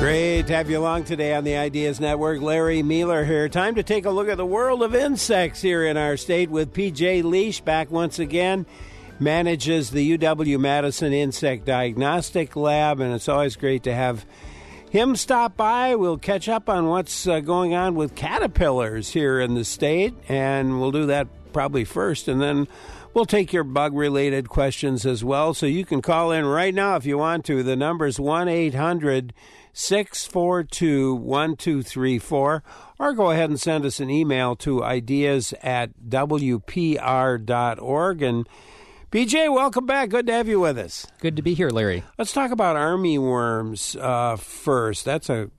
Great to have you along today on the Ideas Network. Larry Mueller here. Time to take a look at the world of insects here in our state with P.J. Leash back once again. Manages the UW-Madison Insect Diagnostic Lab, and it's always great to have him stop by. We'll catch up on what's going on with caterpillars here in the state, and we'll do that probably first, and then we'll take your bug-related questions as well, so you can call in right now if you want to. The number's 1-800-642-1234, or go ahead and send us an email to ideas@wpr.org. And BJ, welcome back. Good to have you with us. Good to be here, Larry. Let's talk about armyworms first. That's a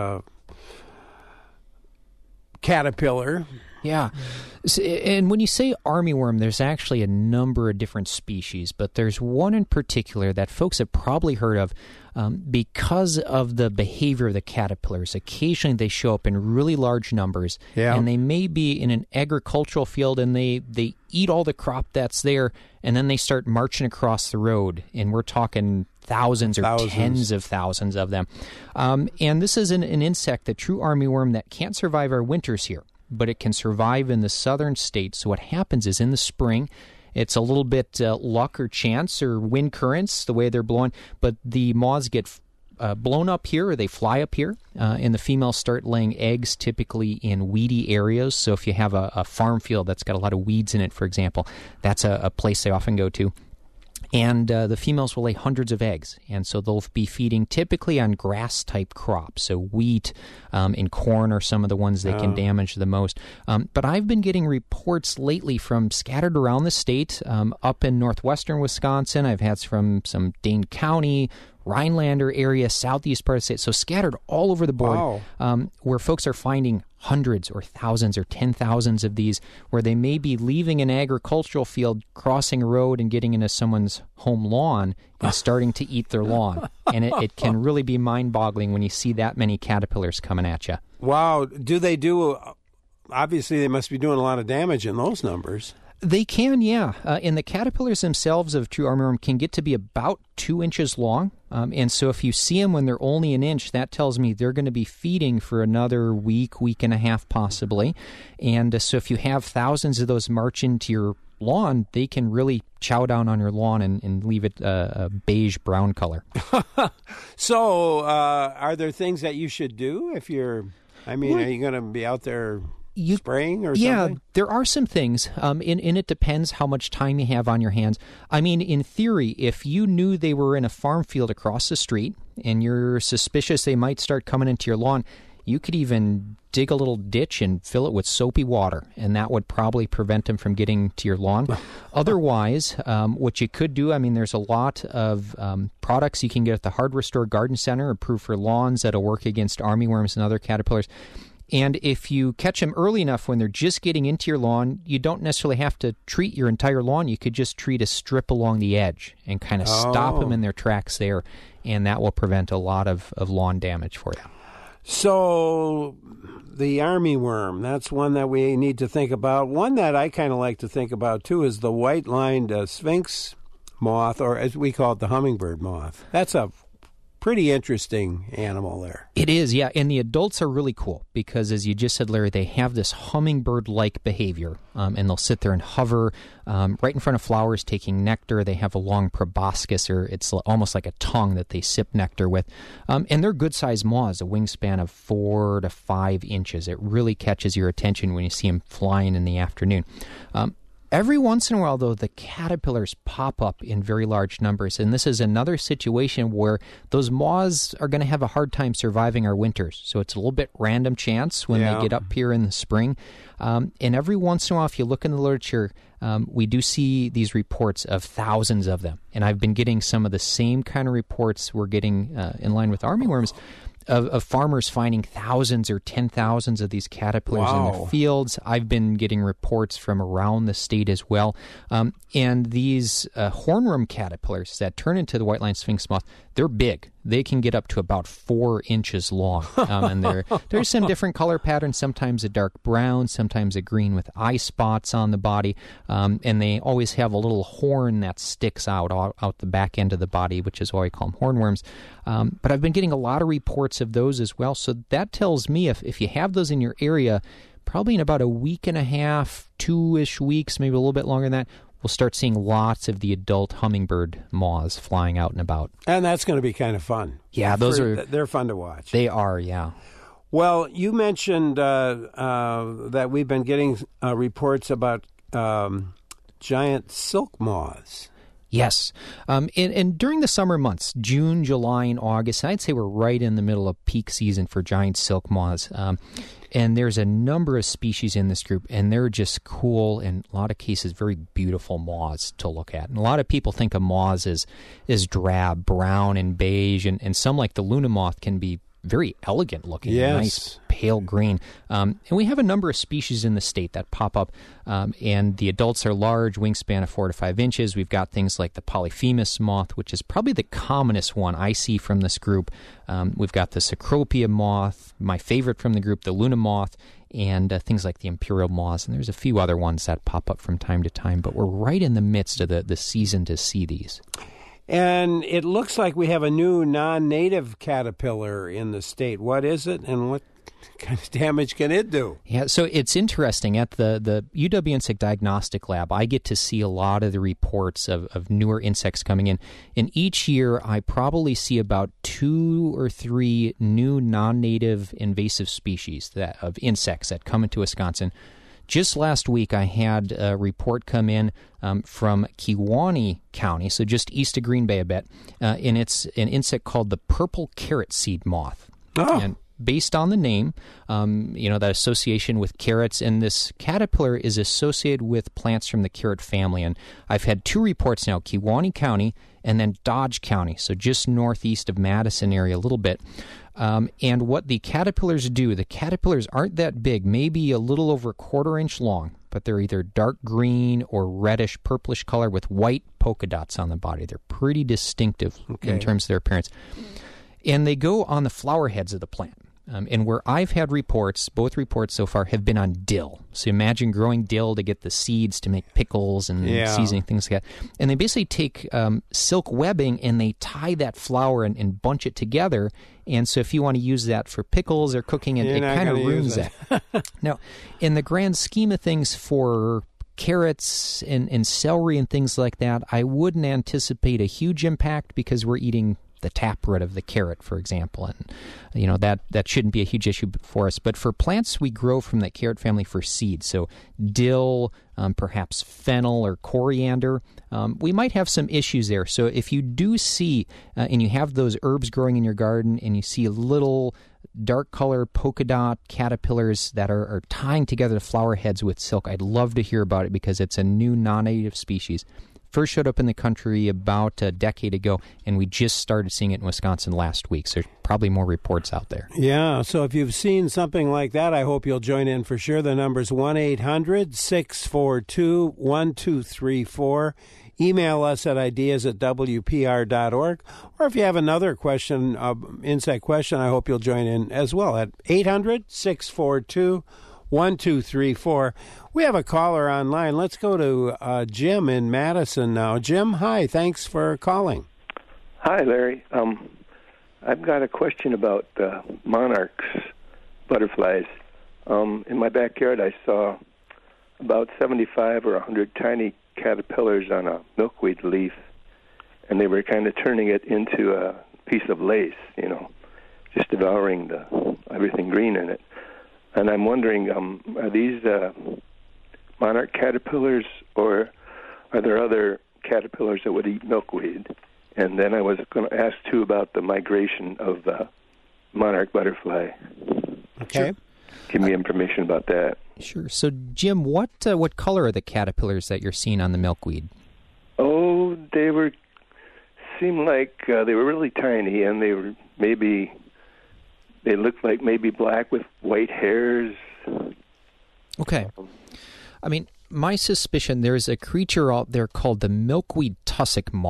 caterpillar. Yeah. And when you say armyworm, there's actually a number of different species, but there's one in particular that folks have probably heard of because of the behavior of the caterpillars. Occasionally they show up in really large numbers, and they may be in an agricultural field, and they eat all the crop that's there, and then they start marching across the road, and we're talking thousands. Tens of thousands of them. And this is an insect, the true armyworm, that can't survive our winters here, but it can survive in the southern states. So what happens is in the spring, it's a little bit luck or chance or wind currents, the way they're blowing, but the moths get blown up here, or they fly up here, and the females start laying eggs typically in weedy areas. So if you have a farm field that's got a lot of weeds in it, for example, that's a place they often go to. And the females will lay hundreds of eggs, and so they'll be feeding typically on grass-type crops, so wheat and corn are some of the ones they can damage the most. But I've been getting reports lately from scattered around the state, up in northwestern Wisconsin. I've had from some Dane County, Rhinelander area, southeast part of the state, so scattered all over the board, where folks are finding hundreds or thousands or 10,000s of these, where they may be leaving an agricultural field, crossing a road and getting into someone's home lawn and starting to eat their lawn. And it can really be mind-boggling when you see that many caterpillars coming at you. Wow. Obviously they must be doing a lot of damage in those numbers. They can, yeah. And the caterpillars themselves of true armyworm can get to be about 2 inches long. And so if you see them when they're only an inch, that tells me they're going to be feeding for another week, week and a half possibly. And so if you have thousands of those march into your lawn, they can really chow down on your lawn and leave it a beige-brown color. So are there things that you should do if are you going to be out there spraying or something? Yeah, there are some things, and it depends how much time you have on your hands. I mean, in theory, if you knew they were in a farm field across the street and you're suspicious they might start coming into your lawn, you could even dig a little ditch and fill it with soapy water, and that would probably prevent them from getting to your lawn. Otherwise, what you could do, there's a lot of products you can get at the Hardware Store Garden Center approved for lawns that'll work against armyworms and other caterpillars. And if you catch them early enough when they're just getting into your lawn, you don't necessarily have to treat your entire lawn. You could just treat a strip along the edge and kind of stop them in their tracks there, and that will prevent a lot of lawn damage for you. So the armyworm, that's one that we need to think about. One that I kind of like to think about, too, is the white-lined sphinx moth, or as we call it, the hummingbird moth. That's a pretty interesting animal there. It is, yeah, and the adults are really cool because, as you just said, Larry, they have this hummingbird-like behavior, and they'll sit there and hover right in front of flowers taking nectar. They have a long proboscis, or it's almost like a tongue that they sip nectar with, and they're good-sized moths, a wingspan of 4 to 5 inches. It really catches your attention when you see them flying in the afternoon. Every once in a while, though, the caterpillars pop up in very large numbers, and this is another situation where those moths are going to have a hard time surviving our winters. So it's a little bit random chance when they get up here in the spring. And every once in a while, if you look in the literature, we do see these reports of thousands of them. And I've been getting some of the same kind of reports we're getting in line with armyworms, of farmers finding thousands or 10,000s of these caterpillars in their fields. I've been getting reports from around the state as well. And these hornworm caterpillars that turn into the white-lined sphinx moth, they're big. they can get up to about 4 inches long. And there's some different color patterns, sometimes a dark brown, sometimes a green with eye spots on the body. And they always have a little horn that sticks out the back end of the body, which is why we call them hornworms. But I've been getting a lot of reports of those as well. So that tells me if you have those in your area, probably in about a week and a half, 2-ish weeks, maybe a little bit longer than that, we'll start seeing lots of the adult hummingbird moths flying out and about. And that's going to be kind of fun. Yeah, they're fun to watch. They are, yeah. Well, you mentioned that we've been getting reports about giant silk moths. Yes. And during the summer months, June, July, and August, I'd say we're right in the middle of peak season for giant silk moths. And there's a number of species in this group, and they're just cool, and in a lot of cases, very beautiful moths to look at. And a lot of people think of moths as drab, brown, and beige, and some, like the Luna moth, can be very elegant looking, yes. Nice pale green. And we have a number of species in the state that pop up, and the adults are large, wingspan of 4 to 5 inches. We've got things like the Polyphemus moth, which is probably the commonest one I see from this group. We've got the Cecropia moth, my favorite from the group, the Luna moth, and things like the imperial moths. And there's a few other ones that pop up from time to time, but we're right in the midst of the season to see these. And it looks like we have a new non-native caterpillar in the state. What is it, and what kind of damage can it do? Yeah, so it's interesting. At the UW Insect Diagnostic Lab, I get to see a lot of the reports of newer insects coming in. And each year, I probably see about 2 or 3 new non-native invasive species of insects that come into Wisconsin. Just last week, I had a report come in from Kewaunee County, so just east of Green Bay a bit, and it's an insect called the purple carrot seed moth. Oh. And based on the name, that association with carrots, and this caterpillar is associated with plants from the carrot family. And I've had 2 reports now, Kewaunee County and then Dodge County, so just northeast of Madison area a little bit. And what the caterpillars do, the caterpillars aren't that big, maybe a little over a 1/4 inch long, but they're either dark green or reddish purplish color with white polka dots on the body. They're pretty distinctive in terms of their appearance. And they go on the flower heads of the plant. And where I've had reports, both reports so far have been on dill. So imagine growing dill to get the seeds to make pickles and seasoning, things like that. And they basically take silk webbing and they tie that flower and bunch it together. And so if you want to use that for pickles or cooking, it kind of ruins that. Now, in the grand scheme of things for carrots and celery and things like that, I wouldn't anticipate a huge impact because we're eating the taproot of the carrot, for example, and that shouldn't be a huge issue for us. But for plants we grow from that carrot family for seed, so dill, perhaps fennel or coriander, we might have some issues there. So if you do see and you have those herbs growing in your garden and you see little dark color polka dot caterpillars that are tying together the flower heads with silk, I'd love to hear about it because it's a new non-native species. First showed up in the country about a decade ago, and we just started seeing it in Wisconsin last week. So there's probably more reports out there. Yeah, so if you've seen something like that, I hope you'll join in for sure. The number's 1-800-642-1234. Email us at ideas@wpr.org. Or if you have another question, insect question, I hope you'll join in as well at 800-642-1234. We have a caller online. Let's go to Jim in Madison now. Jim, hi. Thanks for calling. Hi, Larry. I've got a question about monarchs, butterflies. In my backyard, I saw about 75 or 100 tiny caterpillars on a milkweed leaf, and they were kind of turning it into a piece of lace, just devouring everything green in it. And I'm wondering, are these monarch caterpillars, or are there other caterpillars that would eat milkweed? And then I was going to ask, too, about the migration of the monarch butterfly. Okay. Give me information about that. Sure. So, Jim, what color are the caterpillars that you're seeing on the milkweed? Oh, they seemed like they were really tiny, and they looked like maybe black with white hairs. Okay. I mean, my suspicion, there's a creature out there called the milkweed tussock moth,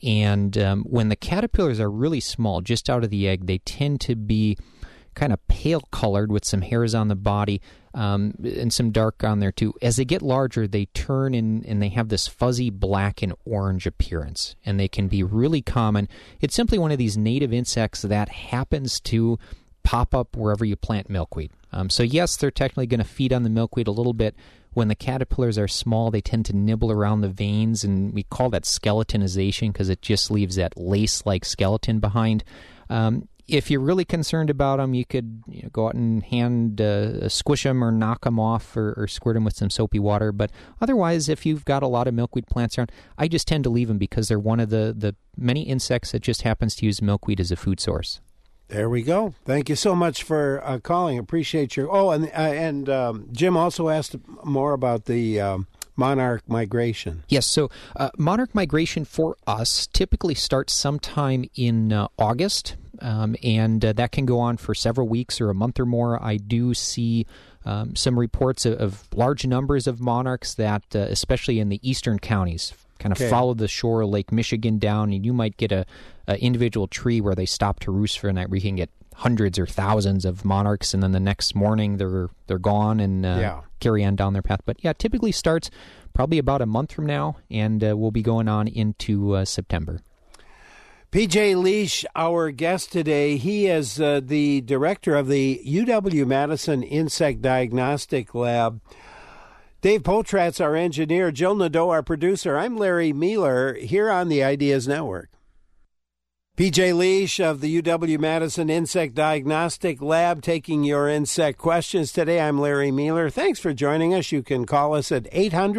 And when the caterpillars are really small, just out of the egg, they tend to be kind of pale colored with some hairs on the body and some dark on there too. As they get larger, they turn and they have this fuzzy black and orange appearance, and they can be really common. It's simply one of these native insects that happens to pop up wherever you plant milkweed. So yes, they're technically going to feed on the milkweed a little bit. When the caterpillars are small, they tend to nibble around the veins, and we call that skeletonization because it just leaves that lace-like skeleton behind. If you're really concerned about them, you could go out and squish them or knock them off or squirt them with some soapy water. But otherwise, if you've got a lot of milkweed plants around, I just tend to leave them because they're one of the many insects that just happens to use milkweed as a food source. There we go. Thank you so much for calling. Appreciate your... Oh, and Jim also asked more about the monarch migration. Yes, so monarch migration for us typically starts sometime in August, and that can go on for several weeks or a month or more. I do see some reports of large numbers of monarchs that, especially in the eastern counties, kind of follow the shore of Lake Michigan down, and you might get a individual tree where they stop to roost for a night where you can get hundreds or thousands of monarchs, and then the next morning they're gone and carry on down their path. But yeah, it typically starts probably about a month from now, and we'll be going on into September. P.J. Liesch, our guest today, he is the director of the UW-Madison Insect Diagnostic Lab. Dave Poltratz, our engineer, Jill Nadeau, our producer. I'm Larry Mealer here on the Ideas Network. P.J. Liesch of the UW-Madison Insect Diagnostic Lab taking your insect questions today. I'm Larry Mealer. Thanks for joining us. You can call us at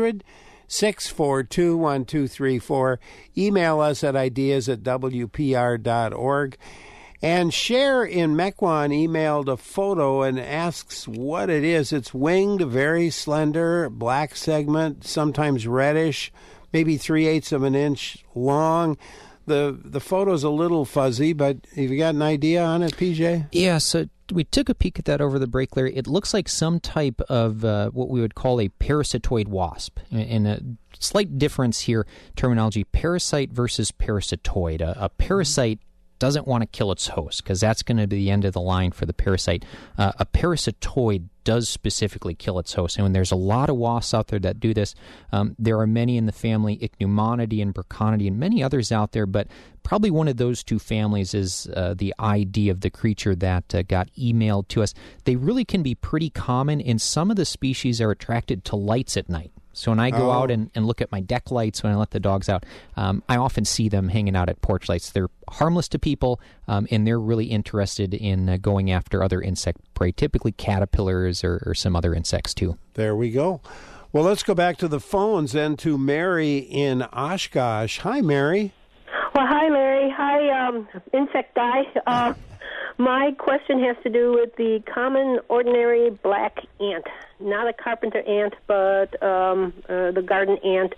800-642-1234. Email us at ideas@wpr.org. And Cher in Mequon emailed a photo and asks what it is. It's winged, very slender, black segment, sometimes reddish, maybe 3/8 of an inch long. The photo's a little fuzzy, but have you got an idea on it, PJ? Yeah, so we took a peek at that over the break, Larry. It looks like some type of what we would call a parasitoid wasp. And a slight difference here, terminology, parasite versus parasitoid. A parasite doesn't want to kill its host because that's going to be the end of the line for the parasite. A parasitoid does specifically kill its host. And when there's a lot of wasps out there that do this, there are many in the family, Ichneumonidae and Burkonidae and many others out there, but probably one of those two families is the ID of the creature that got emailed to us. They really can be pretty common, and some of the species are attracted to lights at night. So when I go out and look at my deck lights when I let the dogs out, I often see them hanging out at porch lights. They're harmless to people, and they're really interested in going after other insect prey, typically caterpillars or some other insects too. There we go. Well, let's go back to the phones and to Mary in Oshkosh. Hi, Mary. Well, hi, Larry. Hi, Insect Guy. My question has to do with the common, ordinary black ant. Not a carpenter ant, but the garden ant.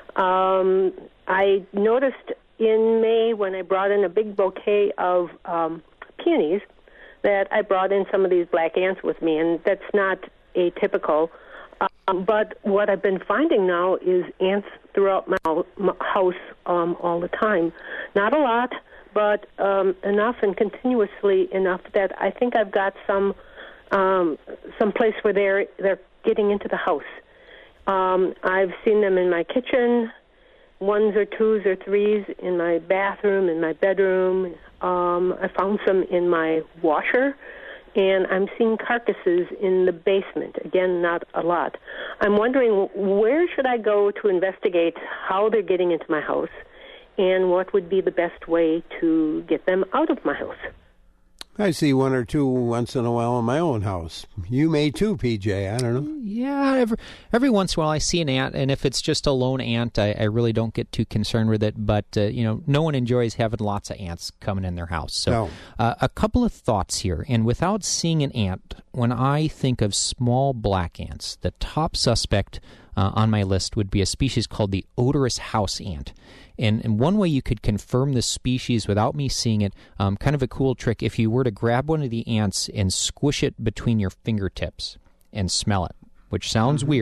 I noticed in May when I brought in a big bouquet of peonies that I brought in some of these black ants with me, and that's not atypical. But what I've been finding now is ants throughout my house all the time. Not a lot, but enough and continuously enough that I think I've got some place where they're getting into the house. I've seen them in my kitchen, ones or twos or threes in my bathroom, in my bedroom. I found some in my washer, and I'm seeing carcasses in the basement. Again, not a lot. I'm wondering, where should I go to investigate how they're getting into my house, and what would be the best way to get them out of my house? I see one or two once in a while in my own house. You may too, PJ. I don't know. Yeah, every once in a while I see an ant, and if it's just a lone ant, I really don't get too concerned with it. But, no one enjoys having lots of ants coming in their house. So a couple of thoughts here. And without seeing an ant, when I think of small black ants, the top suspect on my list would be a species called the odorous house ant. And one way you could confirm this species without me seeing it, kind of a cool trick, if you were to grab one of the ants and squish it between your fingertips and smell it, which sounds weird,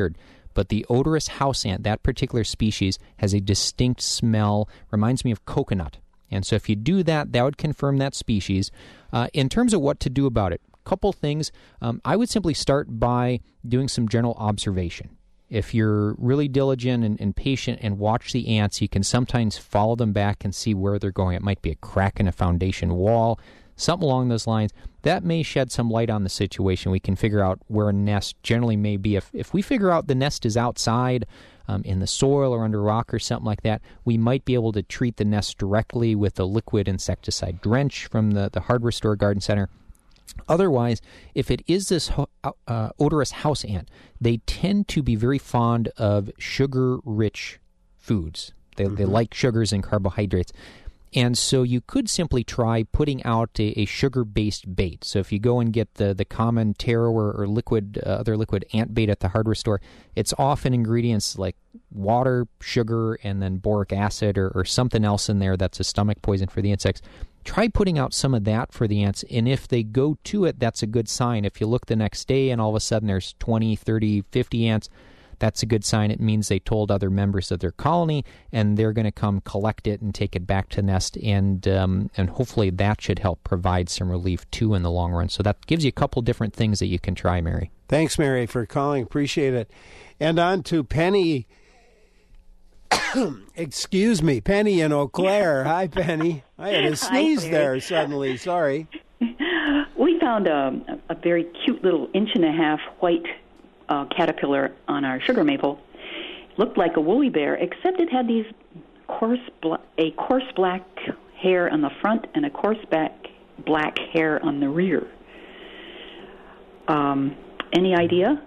but the odorous house ant, that particular species, has a distinct smell, reminds me of coconut. And so if you do that, that would confirm that species. In terms of what to do about it, a couple things. I would simply start by doing some general observation. If you're really diligent and patient and watch the ants, you can sometimes follow them back and see where they're going. It might be a crack in a foundation wall, something along those lines. That may shed some light on the situation. We can figure out where a nest generally may be. If we figure out the nest is outside, in the soil or under rock or something like that, we might be able to treat the nest directly with a liquid insecticide drench from the Hardware Store Garden Center. Otherwise, if it is this odorous house ant, they tend to be very fond of sugar-rich foods. They like sugars and carbohydrates. And so you could simply try putting out a sugar-based bait. So if you go and get the common taro or liquid, other liquid ant bait at the hardware store, it's often ingredients like water, sugar, and then boric acid or something else in there that's a stomach poison for the insects. Try putting out some of that for the ants, and if they go to it, that's a good sign. If you look the next day and all of a sudden there's 20, 30, 50 ants, that's a good sign. It means they told other members of their colony, and they're going to come collect it and take it back to nest, and hopefully that should help provide some relief, too, in the long run. So that gives you a couple different things that you can try, Mary. Thanks, Mary, for calling. Appreciate it. And on to Penny. Excuse me, Penny in Eau Claire. Hi, Penny. I had a sneeze there suddenly. Sorry. We found a very cute little 1.5-inch white caterpillar on our sugar maple. Looked like a woolly bear, except it had these coarse black hair on the front and a coarse black hair on the rear. Any idea?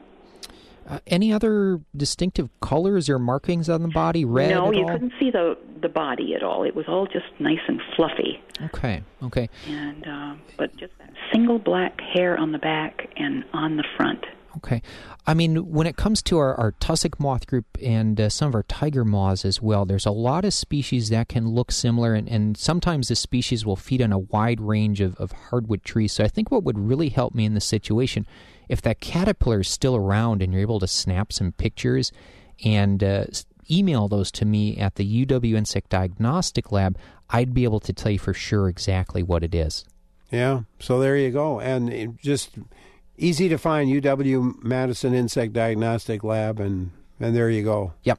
Any other distinctive colors or markings on the body? Red? No, you couldn't see the body at all. It was all just nice and fluffy. Okay. And but just that single black hair on the back and on the front. Okay. I mean, when it comes to our tussock moth group and some of our tiger moths as well, there's a lot of species that can look similar, and sometimes the species will feed on a wide range of hardwood trees. So I think what would really help me in this situation, if that caterpillar is still around and you're able to snap some pictures and email those to me at the UW Insect Diagnostic Lab, I'd be able to tell you for sure exactly what it is. Yeah, so there you go. And just easy to find, UW-Madison Insect Diagnostic Lab, and there you go. Yep.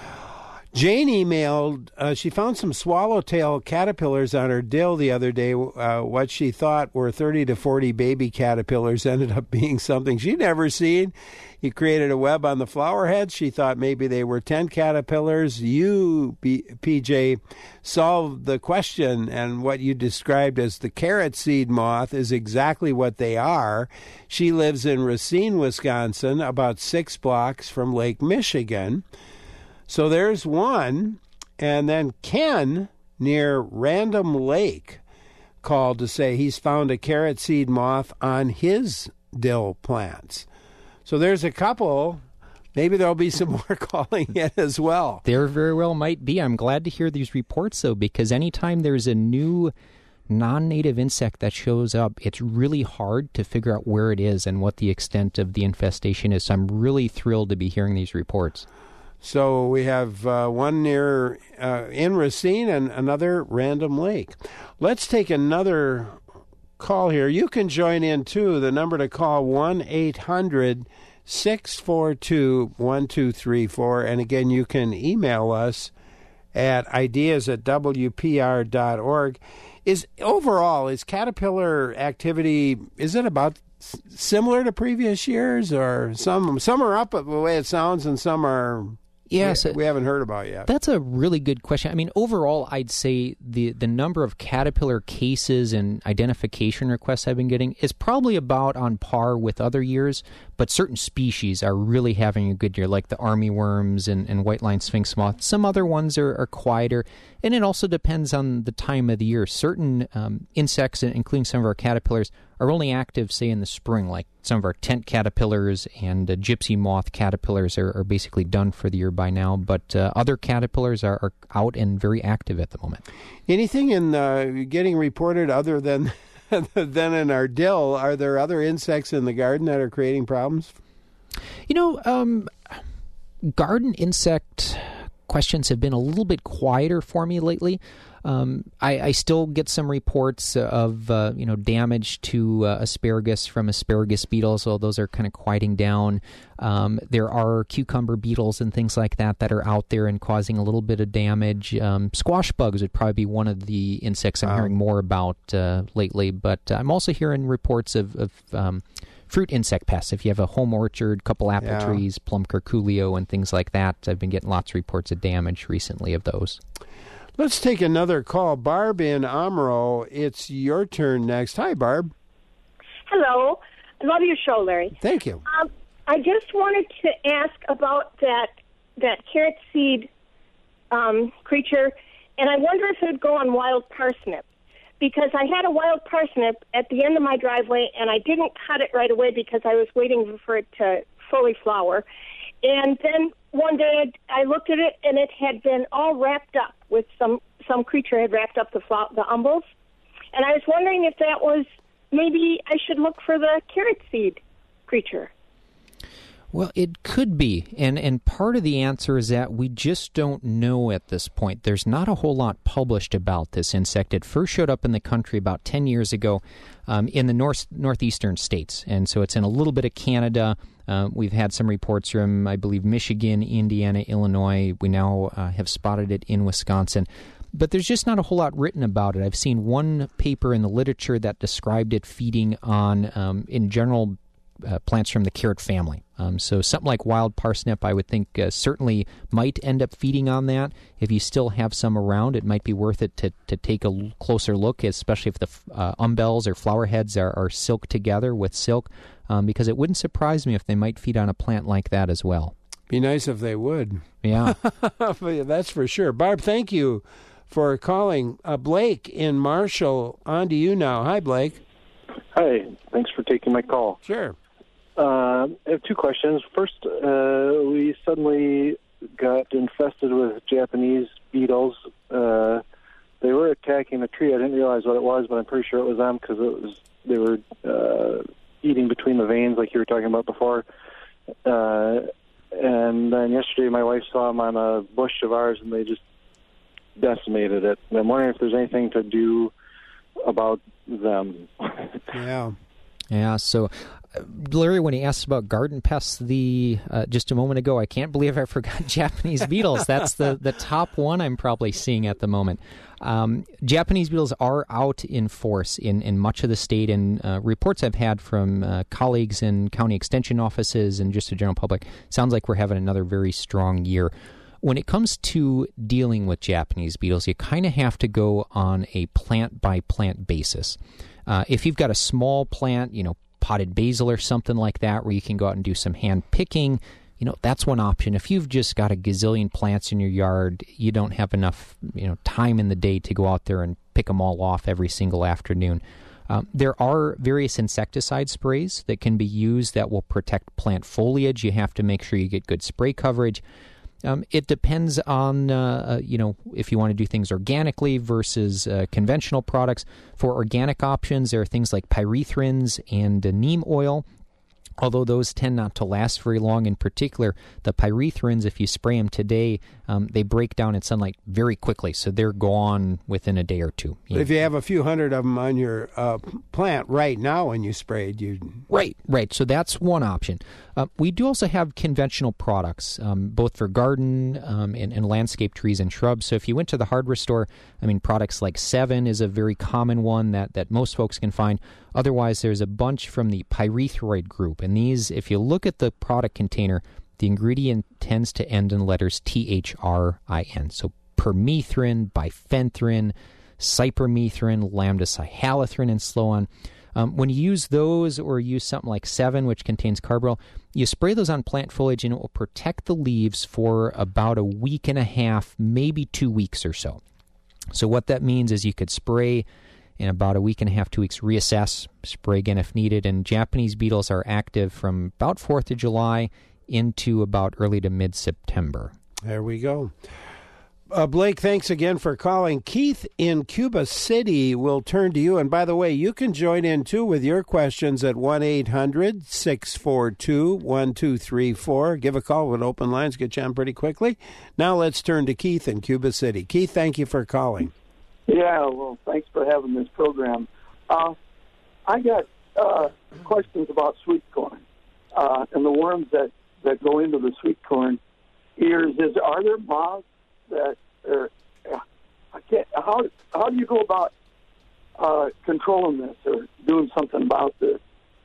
Jane emailed, she found some swallowtail caterpillars on her dill the other day. What she thought were 30 to 40 baby caterpillars ended up being something she'd never seen. He created a web on the flower heads. She thought maybe they were 10 caterpillars. You, PJ, solved the question, and what you described as the carrot seed moth is exactly what they are. She lives in Racine, Wisconsin, about 6 blocks from Lake Michigan. So there's one, and then Ken near Random Lake called to say he's found a carrot seed moth on his dill plants. So there's a couple. Maybe there'll be some more calling in as well. There very well might be. I'm glad to hear these reports, though, because anytime there's a new non-native insect that shows up, it's really hard to figure out where it is and what the extent of the infestation is. So I'm really thrilled to be hearing these reports. So we have one near in Racine and another Random Lake. Let's take another call here. You can join in, too. The number to call, 1-800-642-1234. And again, you can email us at ideas@wpr.org. Is caterpillar activity, is it about similar to previous years, or some are up the way it sounds and some are... Yes, we haven't heard about yet. That's a really good question. I mean, overall, I'd say the number of caterpillar cases and identification requests I've been getting is probably about on par with other years, but certain species are really having a good year, like the armyworms and white-line sphinx moth. Some other ones are quieter, and it also depends on the time of the year. Certain insects, including some of our caterpillars, are only active, say, in the spring, like some of our tent caterpillars and gypsy moth caterpillars are basically done for the year by now, but other caterpillars are out and very active at the moment. Anything in getting reported other than in our dill? Are there other insects in the garden that are creating problems? You know, Garden insect questions have been a little bit quieter for me lately. I still get some reports of damage to asparagus from asparagus beetles, so those are kind of quieting down. There are cucumber beetles and things like that are out there and causing a little bit of damage. Squash bugs would probably be one of the insects I'm hearing more about lately, but I'm also hearing reports of fruit insect pests. If you have a home orchard, couple apple trees, plum curculio, and things like that, I've been getting lots of reports of damage recently of those. Let's take another call. Barb in Omro, it's your turn next. Hi, Barb. Hello. I love your show, Larry. Thank you. I just wanted to ask about that carrot seed creature, and I wonder if it would go on wild parsnip. Because I had a wild parsnip at the end of my driveway, and I didn't cut it right away because I was waiting for it to fully flower. And then one day I looked at it, and it had been all wrapped up with some creature had wrapped up the umbels. And I was wondering if that was, maybe I should look for the carrot seed creature. Well, it could be, and part of the answer is that we just don't know at this point. There's not a whole lot published about this insect. It first showed up in the country about 10 years ago in the northeastern states, and so it's in a little bit of Canada. We've had some reports from, I believe, Michigan, Indiana, Illinois. We now have spotted it in Wisconsin. But there's just not a whole lot written about it. I've seen one paper in the literature that described it feeding on, in general, plants from the carrot family. So something like wild parsnip, I would think, certainly might end up feeding on that. If you still have some around, it might be worth it to take a closer look, especially if the umbels or flower heads are silked together with silk, because it wouldn't surprise me if they might feed on a plant like that as well. Be nice if they would. Yeah. That's for sure. Barb, thank you for calling. Blake in Marshall, on to you now. Hi, Blake. Hi. Thanks for taking my call. Sure. I have two questions. First, we suddenly got infested with Japanese beetles. They were attacking the tree. I didn't realize what it was, but I'm pretty sure it was them because they were eating between the veins like you were talking about before. And then yesterday my wife saw them on a bush of ours, and they just decimated it. And I'm wondering if there's anything to do about them. Yeah, so Larry, when he asked about garden pests just a moment ago, I can't believe I forgot Japanese beetles. That's the top one I'm probably seeing at the moment. Japanese beetles are out in force in much of the state, and reports I've had from colleagues in county extension offices and just the general public, sounds like we're having another very strong year. When it comes to dealing with Japanese beetles, you kind of have to go on a plant-by-plant basis. If you've got a small plant, potted basil or something like that, where you can go out and do some hand picking, that's one option. If you've just got a gazillion plants in your yard, you don't have enough, time in the day to go out there and pick them all off every single afternoon. There are various insecticide sprays that can be used that will protect plant foliage. You have to make sure you get good spray coverage. It depends on, if you want to do things organically versus conventional products. For organic options, there are things like pyrethrins and neem oil, although those tend not to last very long. In particular, the pyrethrins, if you spray them today, they break down in sunlight very quickly, so they're gone within a day or two. If you have a few hundred of them on your plant right now when you sprayed, you... Right. So that's one option. We do also have conventional products, both for garden and landscape trees and shrubs. So if you went to the hardware store, products like Sevin is a very common one that most folks can find. Otherwise, there's a bunch from the pyrethroid group. And these, if you look at the product container, the ingredient tends to end in letters THRIN. So permethrin, bifenthrin, cypermethrin, lambda-cyhalothrin, and so on. When you use those or use something like Sevin, which contains carbaryl, you spray those on plant foliage and it will protect the leaves for about a week and a half, maybe 2 weeks or so. So what that means is you could spray in about a week and a half, 2 weeks, reassess, spray again if needed. And Japanese beetles are active from about 4th of July into about early to mid-September. There we go. Blake, thanks again for calling. Keith in Cuba City will turn to you. And by the way, you can join in, too, with your questions at 1-800-642-1234. Give a call with open lines. Get you on pretty quickly. Now let's turn to Keith in Cuba City. Keith, thank you for calling. Yeah, well, thanks for having this program. I got questions about sweet corn and the worms that go into the sweet corn ears. Are there moths that are, how do you go about controlling this or doing something about this?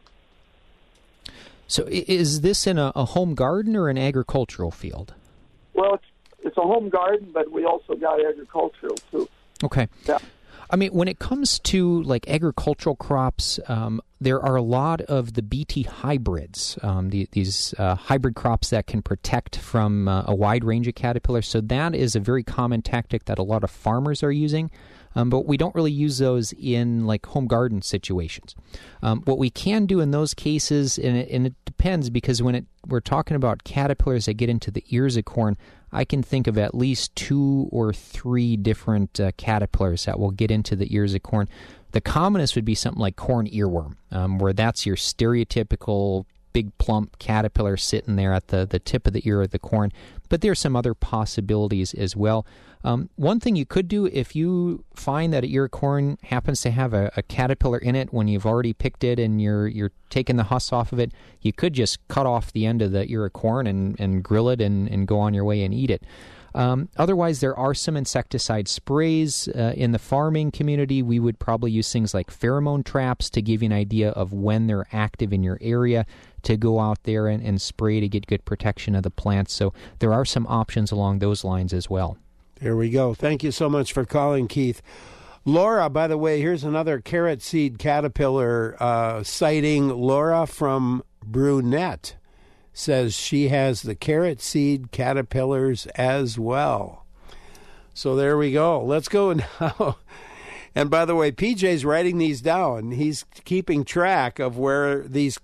So is this in a home garden or an agricultural field? Well, it's a home garden, but we also got agricultural too. Okay. Yeah. I mean, when it comes to like agricultural crops, there are a lot of the BT hybrids, these hybrid crops that can protect from a wide range of caterpillars. So that is a very common tactic that a lot of farmers are using. But we don't really use those in like home garden situations. What we can do in those cases, and it depends, because when we're talking about caterpillars that get into the ears of corn, I can think of at least 2 or 3 different caterpillars that will get into the ears of corn. The commonest would be something like corn earworm, where that's your stereotypical big plump caterpillar sitting there at the tip of the ear of the corn. But there are some other possibilities as well. One thing you could do, if you find that an ear of corn happens to have a caterpillar in it when you've already picked it and you're taking the husk off of it, you could just cut off the end of the ear of corn and grill it and go on your way and eat it. Otherwise, there are some insecticide sprays. In the farming community, we would probably use things like pheromone traps to give you an idea of when they're active in your area, to go out there and spray to get good protection of the plants. So there are some options along those lines as well. There we go. Thank you so much for calling, Keith. Laura, by the way, here's another carrot seed caterpillar sighting. Laura from Brunette says she has the carrot seed caterpillars as well. So there we go. Let's go now. And by the way, PJ's writing these down. He's keeping track of where these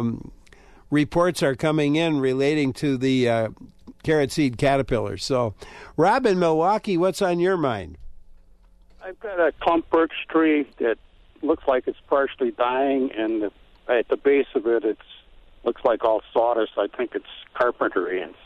reports are coming in relating to the carrot seed caterpillars. So, Rob in Milwaukee, what's on your mind? I've got a clump birch tree that looks like it's partially dying, and at the base of it, it looks like all sawdust. I think it's carpenter ants.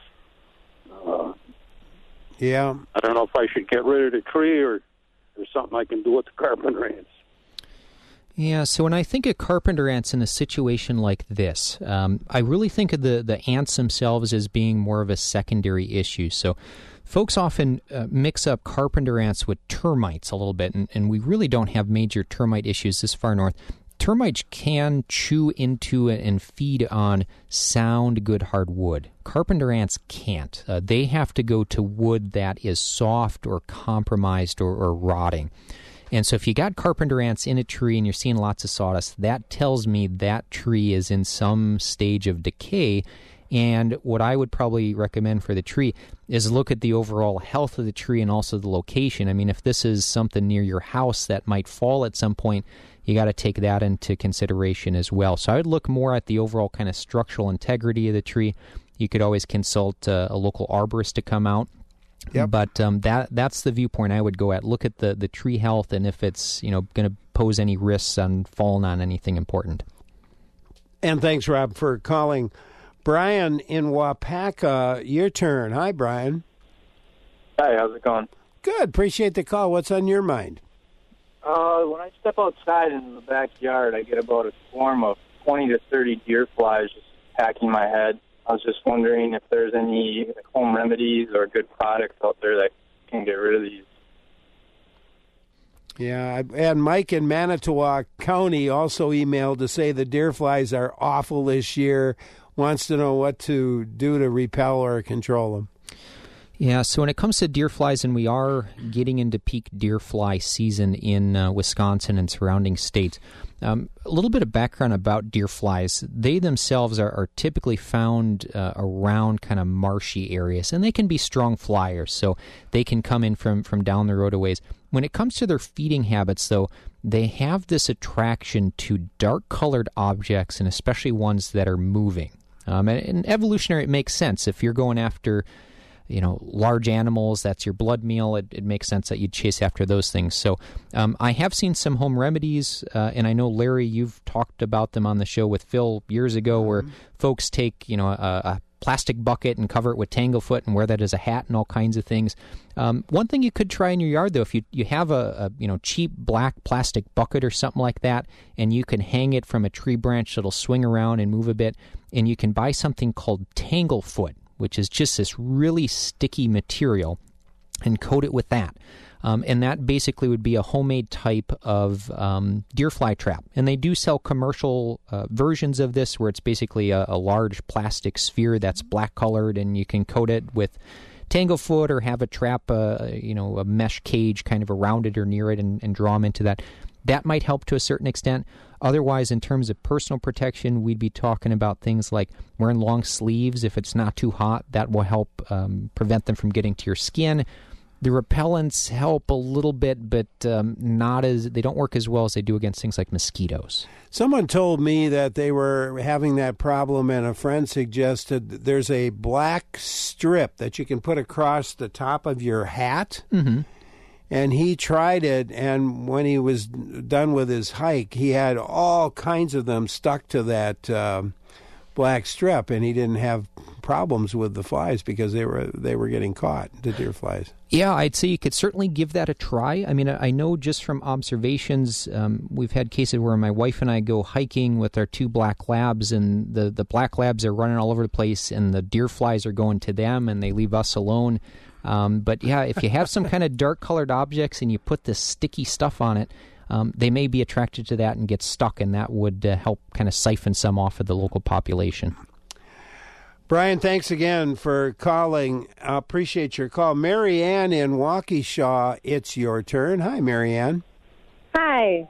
Yeah. I don't know if I should get rid of the tree or there's something I can do with the carpenter ants. Yeah, so when I think of carpenter ants in a situation like this, I really think of the ants themselves as being more of a secondary issue. So folks often mix up carpenter ants with termites a little bit, and we really don't have major termite issues this far north. Termites can chew into and feed on sound, good, hard wood. Carpenter ants can't. They have to go to wood that is soft or compromised or rotting. And so if you got carpenter ants in a tree and you're seeing lots of sawdust, that tells me that tree is in some stage of decay. And what I would probably recommend for the tree is look at the overall health of the tree and also the location. I mean, if this is something near your house that might fall at some point, you got to take that into consideration as well. So I would look more at the overall kind of structural integrity of the tree. You could always consult a local arborist to come out. Yep. But that's the viewpoint I would go at. Look at the tree health and if it's going to pose any risks on falling on anything important. And thanks, Rob, for calling. Brian in Wapaka, your turn. Hi, Brian. Hi, how's it going? Good. Appreciate the call. What's on your mind? When I step outside in the backyard, I get about a swarm of 20 to 30 deer flies just attacking my head. I was just wondering if there's any home remedies or good products out there that can get rid of these. Yeah, and Mike in Manitowoc County also emailed to say the deer flies are awful this year, wants to know what to do to repel or control them. Yeah, so when it comes to deer flies, and we are getting into peak deer fly season in Wisconsin and surrounding states, a little bit of background about deer flies. They themselves are typically found around kind of marshy areas, and they can be strong flyers, so they can come in from down the road a ways. When it comes to their feeding habits, though, they have this attraction to dark-colored objects, and especially ones that are moving. And evolutionary, it makes sense. If you're going after large animals, that's your blood meal. It makes sense that you'd chase after those things. So I have seen some home remedies, and I know, Larry, you've talked about them on the show with Phil years ago, where folks take, a plastic bucket and cover it with tanglefoot and wear that as a hat and all kinds of things. One thing you could try in your yard, though, if you have a cheap black plastic bucket or something like that, and you can hang it from a tree branch that'll swing around and move a bit, and you can buy something called tanglefoot, which is just this really sticky material, and coat it with that. And that basically would be a homemade type of deer fly trap. And they do sell commercial versions of this where it's basically a large plastic sphere that's black colored, and you can coat it with tanglefoot or have a trap, a mesh cage kind of around it or near it and draw them into that. That might help to a certain extent. Otherwise, in terms of personal protection, we'd be talking about things like wearing long sleeves if it's not too hot. That will help prevent them from getting to your skin. The repellents help a little bit, but they don't work as well as they do against things like mosquitoes. Someone told me that they were having that problem, and a friend suggested there's a black strip that you can put across the top of your hat. Mm-hmm. And he tried it, and when he was done with his hike, he had all kinds of them stuck to that black strip, and he didn't have problems with the flies because they were getting caught, the deer flies. Yeah, I'd say you could certainly give that a try. I mean, I know just from observations, we've had cases where my wife and I go hiking with our 2 black labs, and the black labs are running all over the place, and the deer flies are going to them, and they leave us alone. But yeah, if you have some kind of dark-colored objects and you put this sticky stuff on it, they may be attracted to that and get stuck, and that would help kind of siphon some off of the local population. Brian, thanks again for calling. I appreciate your call. Mary Ann in Waukesha, it's your turn. Hi, Mary Ann. Hi.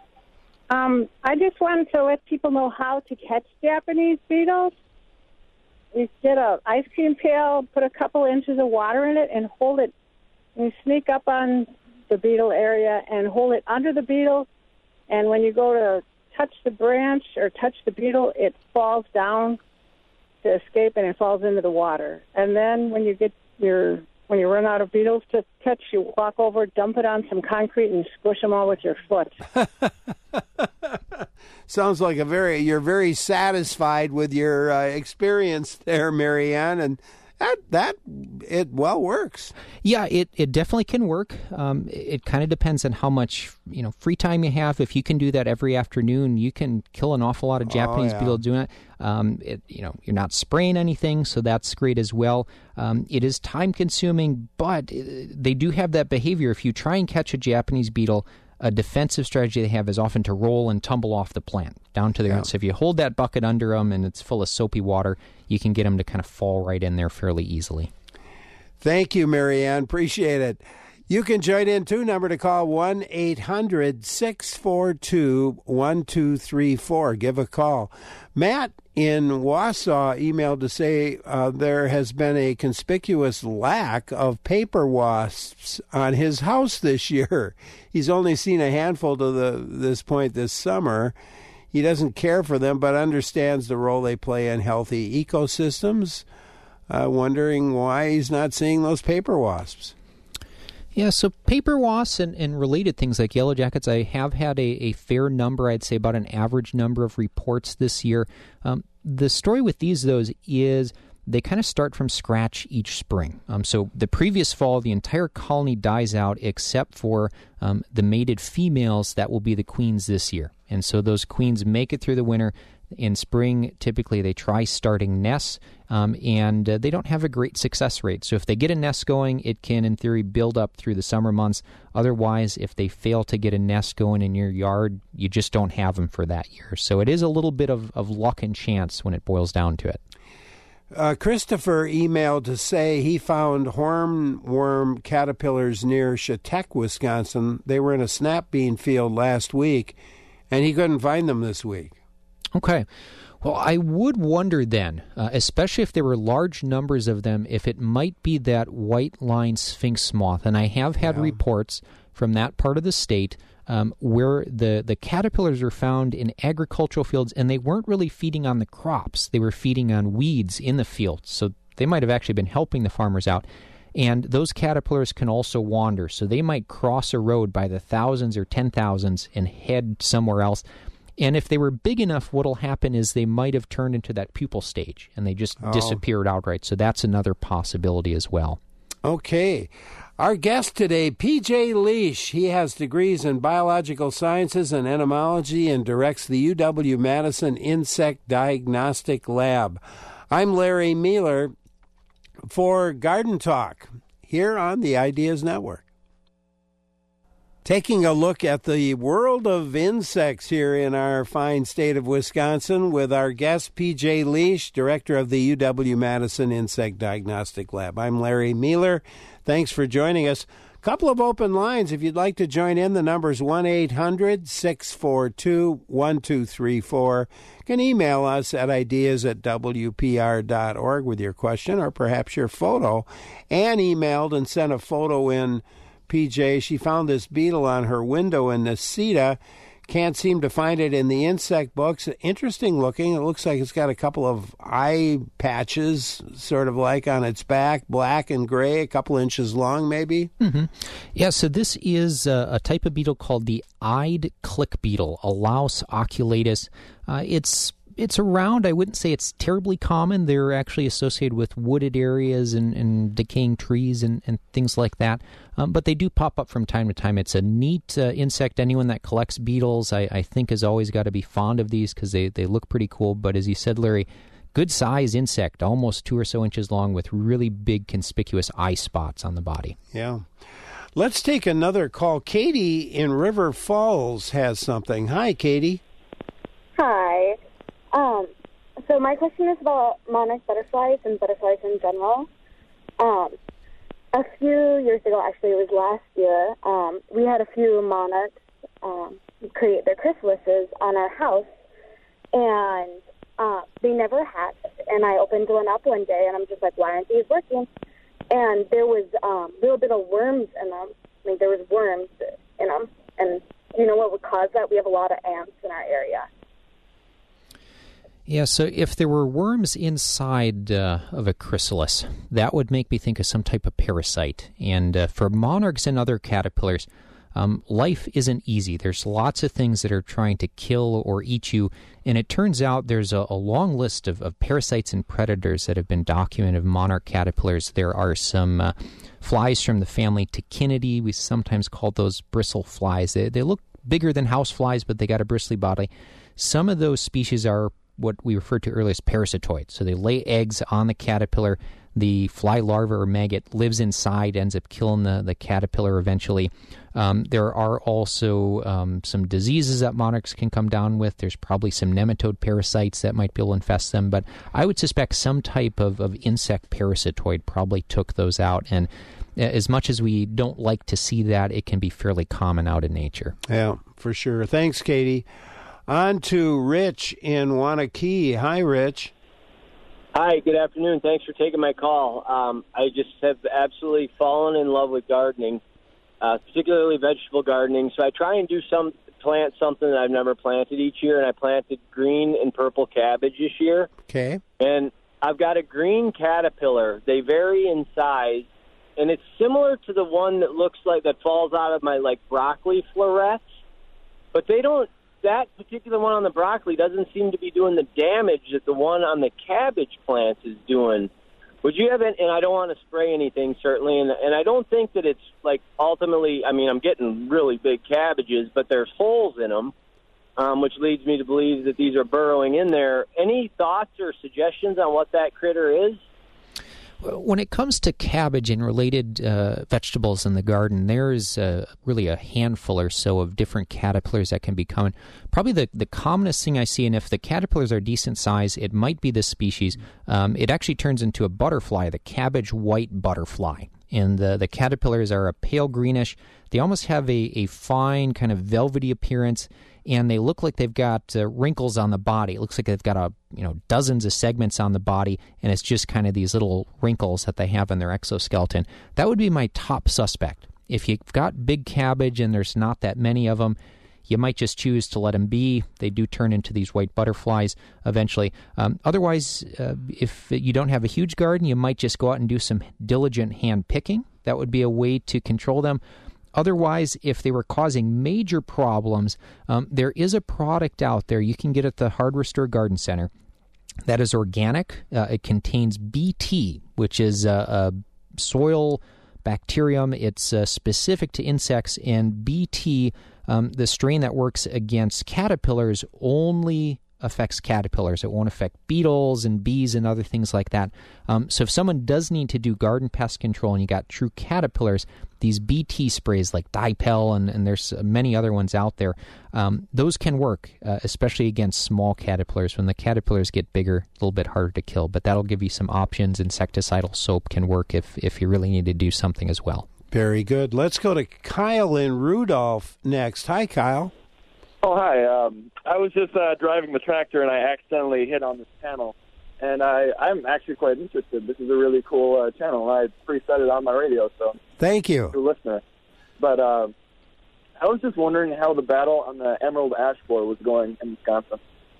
I just wanted to let people know how to catch Japanese beetles. You get an ice cream pail, put a couple inches of water in it, and hold it. And you sneak up on the beetle area and hold it under the beetle. And when you go to touch the branch or touch the beetle, it falls down to escape, and it falls into the water. And then when you run out of beetles to catch, you walk over, dump it on some concrete, and squish them all with your foot. Sounds like you're very satisfied with your experience there, Mary Ann, and it well works. Yeah, it definitely can work. It kind of depends on how much free time you have. If you can do that every afternoon, you can kill an awful lot of Japanese beetle doing it. You're not spraying anything, so that's great as well. It is time consuming, but they do have that behavior. If you try and catch a Japanese beetle, a defensive strategy they have is often to roll and tumble off the plant down to the ground. So if you hold that bucket under them and it's full of soapy water, you can get them to kind of fall right in there fairly easily. Thank you, Mary Ann. Appreciate it. You can join in, too. Number to call, 1-800-642-1234. Give a call. Matt in Wausau emailed to say there has been a conspicuous lack of paper wasps on his house this year. He's only seen a handful to this point this summer. He doesn't care for them, but understands the role they play in healthy ecosystems. Wondering why he's not seeing those paper wasps. Yeah, so paper wasps and related things like yellow jackets, I have had a fair number, I'd say about an average number of reports this year. The story with these, though, is they kind of start from scratch each spring. So the previous fall, the entire colony dies out except for the mated females that will be the queens this year. And so those queens make it through the winter. In spring, typically they try starting nests, and they don't have a great success rate. So if they get a nest going, it can, in theory, build up through the summer months. Otherwise, if they fail to get a nest going in your yard, you just don't have them for that year. So it is a little bit of luck and chance when it boils down to it. Christopher emailed to say he found hornworm caterpillars near Chautauqua, Wisconsin. They were in a snap bean field last week, and he couldn't find them this week. Okay. Well, I would wonder then, especially if there were large numbers of them, if it might be that white-lined sphinx moth. And I have had reports from that part of the state where the caterpillars were found in agricultural fields, and they weren't really feeding on the crops. They were feeding on weeds in the field. So they might have actually been helping the farmers out. And those caterpillars can also wander, so they might cross a road by the thousands or 10,000s and head somewhere else. And if they were big enough, what'll happen is they might have turned into that pupal stage, and they just disappeared outright. So that's another possibility as well. Okay. Our guest today, P.J. Liesch. He has degrees in biological sciences and entomology and directs the UW-Madison Insect Diagnostic Lab. I'm Larry Mueller for Garden Talk here on the Ideas Network. Taking a look at the world of insects here in our fine state of Wisconsin with our guest, P.J. Liesch, director of the UW-Madison Insect Diagnostic Lab. I'm Larry Mueller. Thanks for joining us. Couple of open lines. If you'd like to join in, the number's 1-800-642-1234. You can email us at ideas@wpr.org with your question or perhaps your photo. Ann emailed and sent a photo in, PJ. She found this beetle on her window in Necedah. Can't seem to find it in the insect books. Interesting looking. It looks like it's got a couple of eye patches, sort of like on its back, black and gray, a couple inches long maybe. Mm-hmm. Yeah, so this is a type of beetle called the eyed click beetle, Alaus oculatus. It's around. I wouldn't say it's terribly common. They're actually associated with wooded areas and decaying trees and things like that. But they do pop up from time to time. It's a neat insect. Anyone that collects beetles, I think, has always got to be fond of these because they look pretty cool. But as you said, Larry, good size insect, almost 2 or so inches long with really big conspicuous eye spots on the body. Yeah. Let's take another call. Katie in River Falls has something. Hi, Katie. Hi. So my question is about monarch butterflies and butterflies in general. A few years ago, actually it was last year, we had a few monarchs create their chrysalises on our house, and they never hatched. And I opened one up one day, and I'm just like, why aren't these working? And there was a little bit of worms in them. I mean, there was worms in them. And you know what would cause that? We have a lot of ants in our area. Yeah, so if there were worms inside of a chrysalis, that would make me think of some type of parasite. And for monarchs and other caterpillars, life isn't easy. There's lots of things that are trying to kill or eat you, and it turns out there's a long list of parasites and predators that have been documented of monarch caterpillars. There are some flies from the family Tachinidae. We sometimes call those bristle flies. They look bigger than house flies, but they got a bristly body. Some of those species are what we referred to earlier as parasitoid. So they lay eggs on the caterpillar. The fly larva or maggot lives inside, ends up killing the caterpillar eventually. There are also some diseases that monarchs can come down with. There's probably some nematode parasites that might be able to infest them. But I would suspect some type of insect parasitoid probably took those out. And as much as we don't like to see that, it can be fairly common out in nature. Yeah, for sure. Thanks, Katie. On to Rich in Wanakee. Hi, Rich. Hi, good afternoon. Thanks for taking my call. I just have absolutely fallen in love with gardening, particularly vegetable gardening. So I try and plant something that I've never planted each year, and I planted green and purple cabbage this year. Okay. And I've got a green caterpillar. They vary in size, and it's similar to the one that falls out of my broccoli florets, but they don't. That particular one on the broccoli doesn't seem to be doing the damage that the one on the cabbage plants is doing. Would you have, and I don't want to spray anything, certainly, and I don't think that it's ultimately, I mean, I'm getting really big cabbages, but there's holes in them, which leads me to believe that these are burrowing in there. Any thoughts or suggestions on what that critter is? When it comes to cabbage and related vegetables in the garden, there's really a handful or so of different caterpillars that can be common. Probably the commonest thing I see, and if the caterpillars are decent size, it might be this species. It actually turns into a butterfly, the cabbage white butterfly. And the caterpillars are a pale greenish. They almost have a fine kind of velvety appearance, and they look like they've got wrinkles on the body. It looks like they've got dozens of segments on the body, and it's just kind of these little wrinkles that they have in their exoskeleton. That would be my top suspect. If you've got big cabbage and there's not that many of them, you might just choose to let them be. They do turn into these white butterflies eventually. Otherwise, if you don't have a huge garden, you might just go out and do some diligent hand picking. That would be a way to control them. Otherwise, if they were causing major problems, there is a product out there you can get at the Hardware Store Garden Center that is organic. It contains BT, which is a soil bacterium. It's specific to insects, and BT, the strain that works against caterpillars, only affects caterpillars. It won't affect beetles and bees and other things like that. So if someone does need to do garden pest control and you got true caterpillars, these BT sprays like Dipel and there's many other ones out there, those can work, especially against small caterpillars. When the caterpillars get bigger, a little bit harder to kill, but that'll give you some options. Insecticidal soap can work if you really need to do something as well. Very good. Let's go to Kyle in Rudolph next. Hi, Kyle. Oh, hi. I was just driving the tractor, and I accidentally hit on this channel. And I'm actually quite interested. This is a really cool channel. I preset it on my radio, so thank you. I'm a listener. But I was just wondering how the battle on the emerald ash borer was going in Wisconsin.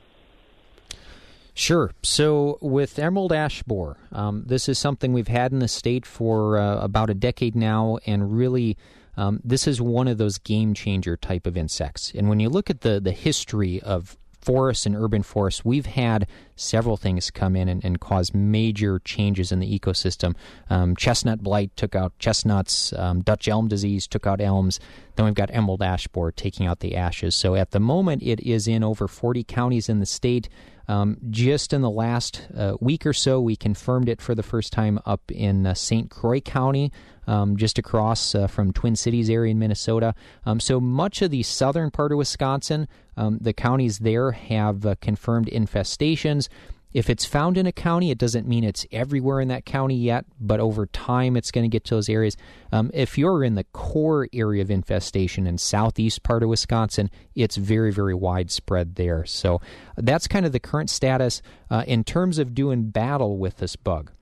Sure. So with emerald ash borer, this is something we've had in the state for about a decade now, and really this is one of those game-changer type of insects. And when you look at the history of forests and urban forests, we've had several things come in and cause major changes in the ecosystem. Chestnut blight took out chestnuts. Dutch elm disease took out elms. Then we've got emerald ash borer taking out the ashes. So at the moment, it is in over 40 counties in the state. Just in the last week or so, we confirmed it for the first time up in St. Croix County, just across from Twin Cities area in Minnesota. So much of the southern part of Wisconsin, the counties there have confirmed infestations. If it's found in a county, it doesn't mean it's everywhere in that county yet, but over time it's going to get to those areas. If you're in the core area of infestation in southeast part of Wisconsin, it's very, very widespread there. So that's kind of the current status in terms of doing battle with this bug.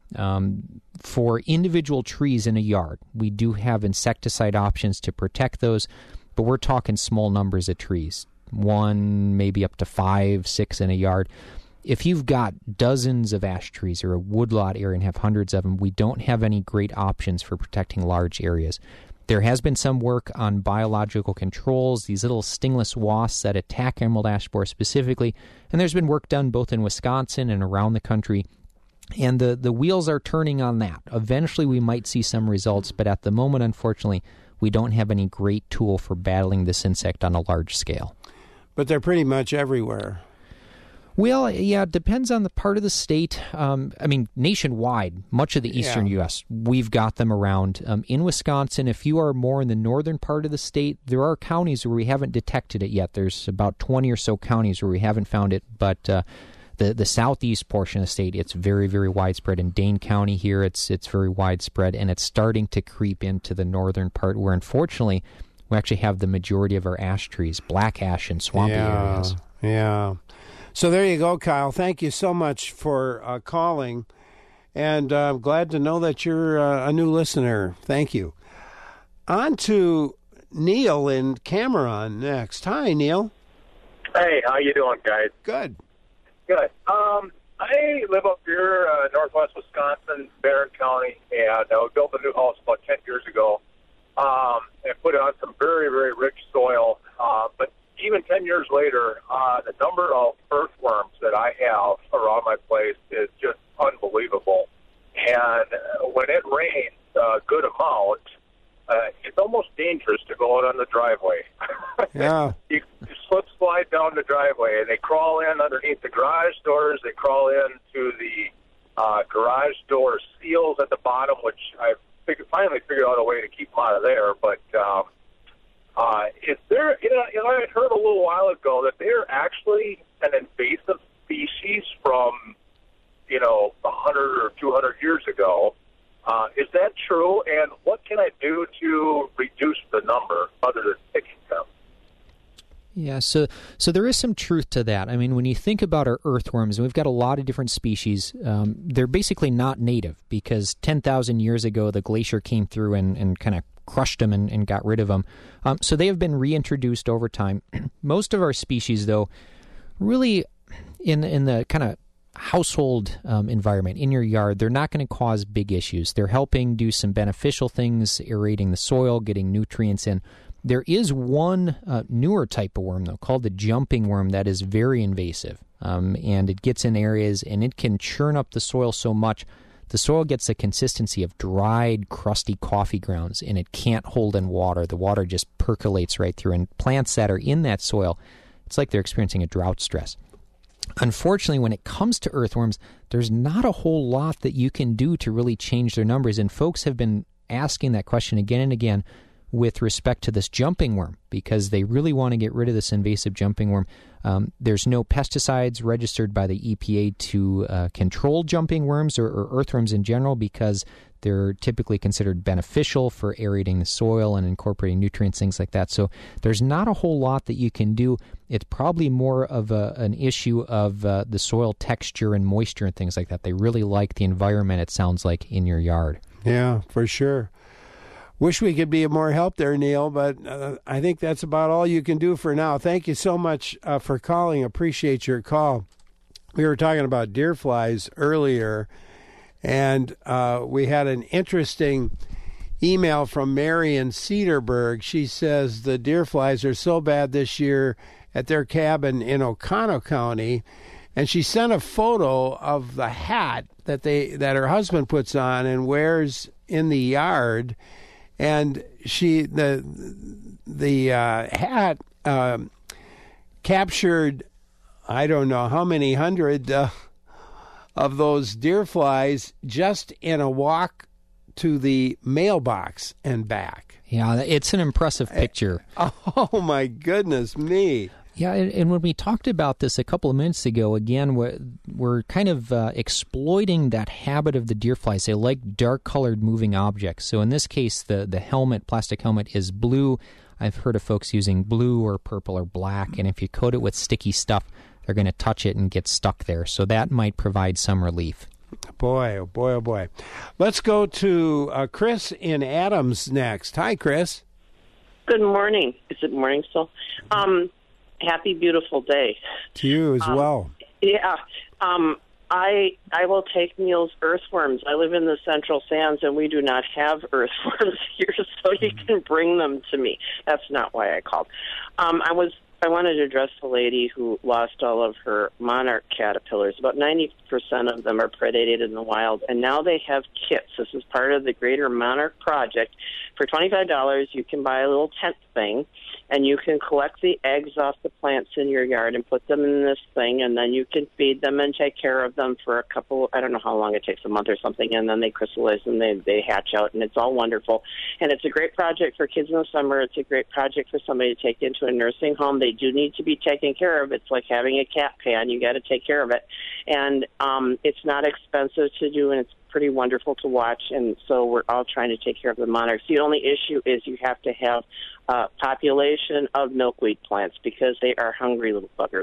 For individual trees in a yard, we do have insecticide options to protect those, but we're talking small numbers of trees, 1, maybe up to 5, 6 in a yard. If you've got dozens of ash trees or a woodlot area and have hundreds of them, we don't have any great options for protecting large areas. There has been some work on biological controls, these little stingless wasps that attack emerald ash borer specifically, and there's been work done both in Wisconsin and around the country. And the wheels are turning on that. Eventually we might see some results, but at the moment, unfortunately, we don't have any great tool for battling this insect on a large scale. But they're pretty much everywhere. Well, yeah, it depends on the part of the state. Nationwide, much of the eastern U.S., we've got them around. In Wisconsin, if you are more in the northern part of the state, there are counties where we haven't detected it yet. There's about 20 or so counties where we haven't found it, but the southeast portion of the state, it's very, very widespread. In Dane County here, it's very widespread, and it's starting to creep into the northern part where, unfortunately, we actually have the majority of our ash trees, black ash in swampy areas. Yeah. So there you go, Kyle. Thank you so much for calling, and I'm glad to know that you're a new listener. Thank you. On to Neil in Cameron next. Hi, Neil. Hey, how you doing, guys? Good. Good. I live up here, northwest Wisconsin, Barron County, and we built a new house about 10 years ago and put it on some very, very rich soil. But even 10 years later, the number of earthworms that I have around my place is just unbelievable. And when it rains a good amount, it's almost dangerous to go out on the driveway. Yeah. You slide down the driveway, and they crawl in underneath the garage doors. They crawl into the garage door seals at the bottom, which I've finally figured out a way to keep them out of there. But is there, I had heard a little while ago that they're actually an invasive species from, 100 or 200 years ago. Is that true? And what can I do to reduce the number other than picking them? Yeah, so there is some truth to that. I mean, when you think about our earthworms, and we've got a lot of different species, they're basically not native because 10,000 years ago the glacier came through and kind of crushed them and got rid of them. So they have been reintroduced over time. Most of our species, though, really in the kind of household environment, in your yard, they're not going to cause big issues. They're helping do some beneficial things, aerating the soil, getting nutrients in. There is one newer type of worm, though, called the jumping worm that is very invasive. And it gets in areas, and it can churn up the soil so much, the soil gets the consistency of dried, crusty coffee grounds, and it can't hold in water. The water just percolates right through. And plants that are in that soil, it's like they're experiencing a drought stress. Unfortunately, when it comes to earthworms, there's not a whole lot that you can do to really change their numbers. And folks have been asking that question again and again with respect to this jumping worm, because they really want to get rid of this invasive jumping worm. There's no pesticides registered by the EPA to control jumping worms or earthworms in general, because they're typically considered beneficial for aerating the soil and incorporating nutrients, things like that. So there's not a whole lot that you can do. It's probably more of an issue of the soil texture and moisture and things like that. They really like the environment, it sounds like, in your yard. Yeah, for sure. Wish we could be of more help there, Neil, but I think that's about all you can do for now. Thank you so much for calling. Appreciate your call. We were talking about deer flies earlier, and we had an interesting email from Mary in Cedarburg. She says the deer flies are so bad this year at their cabin in Oconto County, and she sent a photo of the hat that her husband puts on and wears in the yard. And the hat captured, I don't know how many hundred of those deer flies just in a walk to the mailbox and back. Yeah, it's an impressive picture. Oh, my goodness me. Yeah, and when we talked about this a couple of minutes ago, again, we're kind of exploiting that habit of the deer flies. They like dark-colored moving objects. So in this case, the helmet, plastic helmet, is blue. I've heard of folks using blue or purple or black, and if you coat it with sticky stuff, they're going to touch it and get stuck there. So that might provide some relief. Boy, oh boy, oh boy. Let's go to Chris in Adams next. Hi, Chris. Good morning. Is it morning still? Happy, beautiful day. To you as well. Yeah. I will take Neil's earthworms. I live in the Central Sands, and we do not have earthworms here, so you can bring them to me. That's not why I called. I wanted to address the lady who lost all of her monarch caterpillars. About 90% of them are predated in the wild, and now they have kits. This is part of the Greater Monarch Project. For $25, you can buy a little tent thing, and you can collect the eggs off the plants in your yard and put them in this thing, and then you can feed them and take care of them for a couple, I don't know how long it takes, a month or something, and then they crystallize and they hatch out, and it's all wonderful. And it's a great project for kids in the summer. It's a great project for somebody to take into a nursing home. They do need to be taken care of. It's like having a cat pan. You got to take care of it. And it's not expensive to do, and it's pretty wonderful to watch, and so we're all trying to take care of the monarchs. The only issue is you have to have a population of milkweed plants because they are hungry little buggers.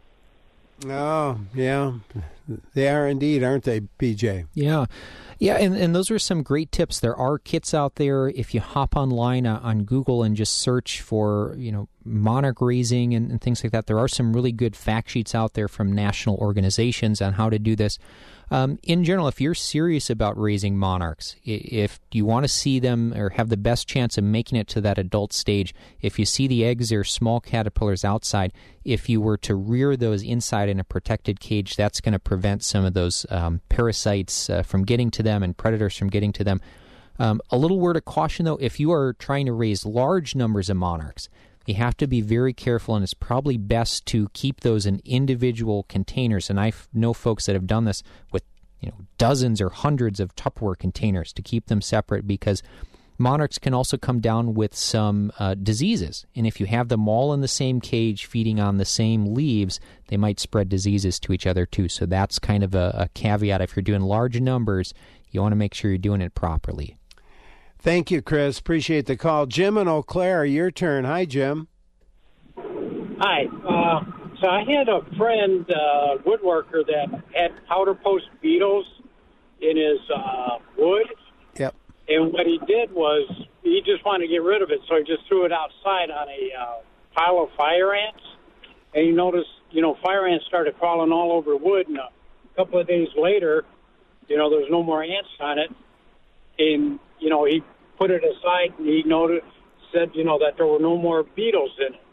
Oh, yeah. They are indeed, aren't they, PJ? Yeah. Yeah, and those are some great tips. There are kits out there. If you hop online on Google and just search for, monarch raising and things like that, there are some really good fact sheets out there from national organizations on how to do this. In general, if you're serious about raising monarchs, if you want to see them or have the best chance of making it to that adult stage, if you see the eggs or small caterpillars outside, if you were to rear those inside in a protected cage, that's going to prevent some of those parasites from getting to them and predators from getting to them. A little word of caution, though, if you are trying to raise large numbers of monarchs, you have to be very careful, and it's probably best to keep those in individual containers. And I know folks that have done this with dozens or hundreds of Tupperware containers to keep them separate, because monarchs can also come down with some diseases. And if you have them all in the same cage feeding on the same leaves, they might spread diseases to each other too. So that's kind of a caveat. If you're doing large numbers, you want to make sure you're doing it properly. Thank you, Chris. Appreciate the call. Jim in Eau Claire, your turn. Hi, Jim. Hi. So I had a friend, woodworker, that had powder post beetles in his wood. Yep. And what he did was, he just wanted to get rid of it, so he just threw it outside on a pile of fire ants. And he noticed, fire ants started crawling all over wood, and a couple of days later, there's no more ants on it. And, he put it aside, and he said, that there were no more beetles in it.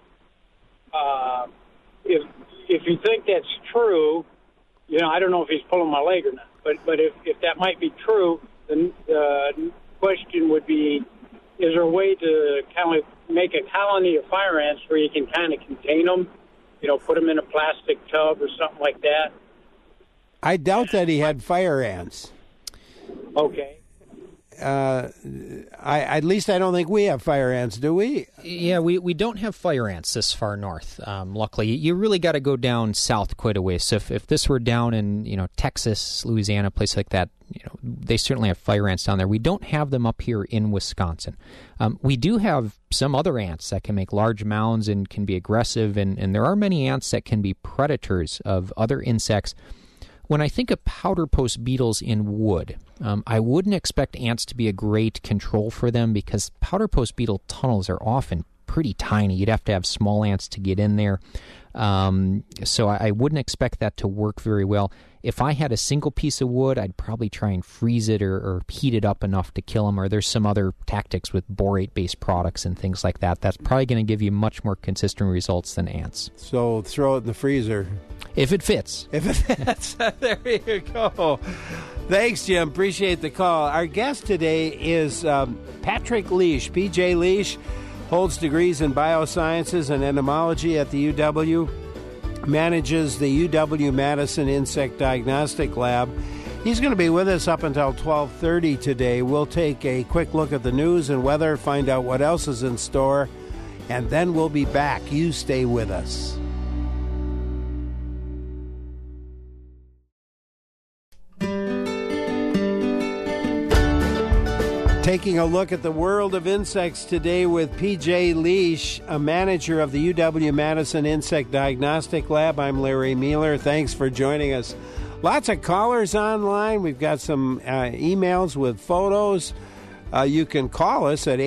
If you think that's true, I don't know if he's pulling my leg or not, but if that might be true, then the question would be, is there a way to kind of make a colony of fire ants where you can kind of contain them, put them in a plastic tub or something like that? I doubt that he had fire ants. Okay. At least I don't think we have fire ants, do we? Yeah, we don't have fire ants this far north. Luckily, you really got to go down south quite a ways. So if this were down in Texas, Louisiana, place like that, they certainly have fire ants down there. We don't have them up here in Wisconsin. We do have some other ants that can make large mounds and can be aggressive, and there are many ants that can be predators of other insects. When I think of powder post beetles in wood, I wouldn't expect ants to be a great control for them because powder post beetle tunnels are often pretty tiny. You'd have to have small ants to get in there. So I wouldn't expect that to work very well. If I had a single piece of wood, I'd probably try and freeze it or heat it up enough to kill them, or there's some other tactics with borate-based products and things like that. That's probably going to give you much more consistent results than ants. So throw it in the freezer. If it fits. If it fits. There you go. Thanks, Jim. Appreciate the call. Our guest today is Patrick Leash. P.J. Leash holds degrees in biosciences and entomology at the UW, manages the UW-Madison Insect Diagnostic Lab. He's going to be with us up until 12:30 today. We'll take a quick look at the news and weather, find out what else is in store, and then we'll be back. You stay with us. Taking a look at the world of insects today with P.J. Leash, a manager of the UW-Madison Insect Diagnostic Lab. I'm Larry Mueller. Thanks for joining us. Lots of callers online. We've got some emails with photos. You can call us at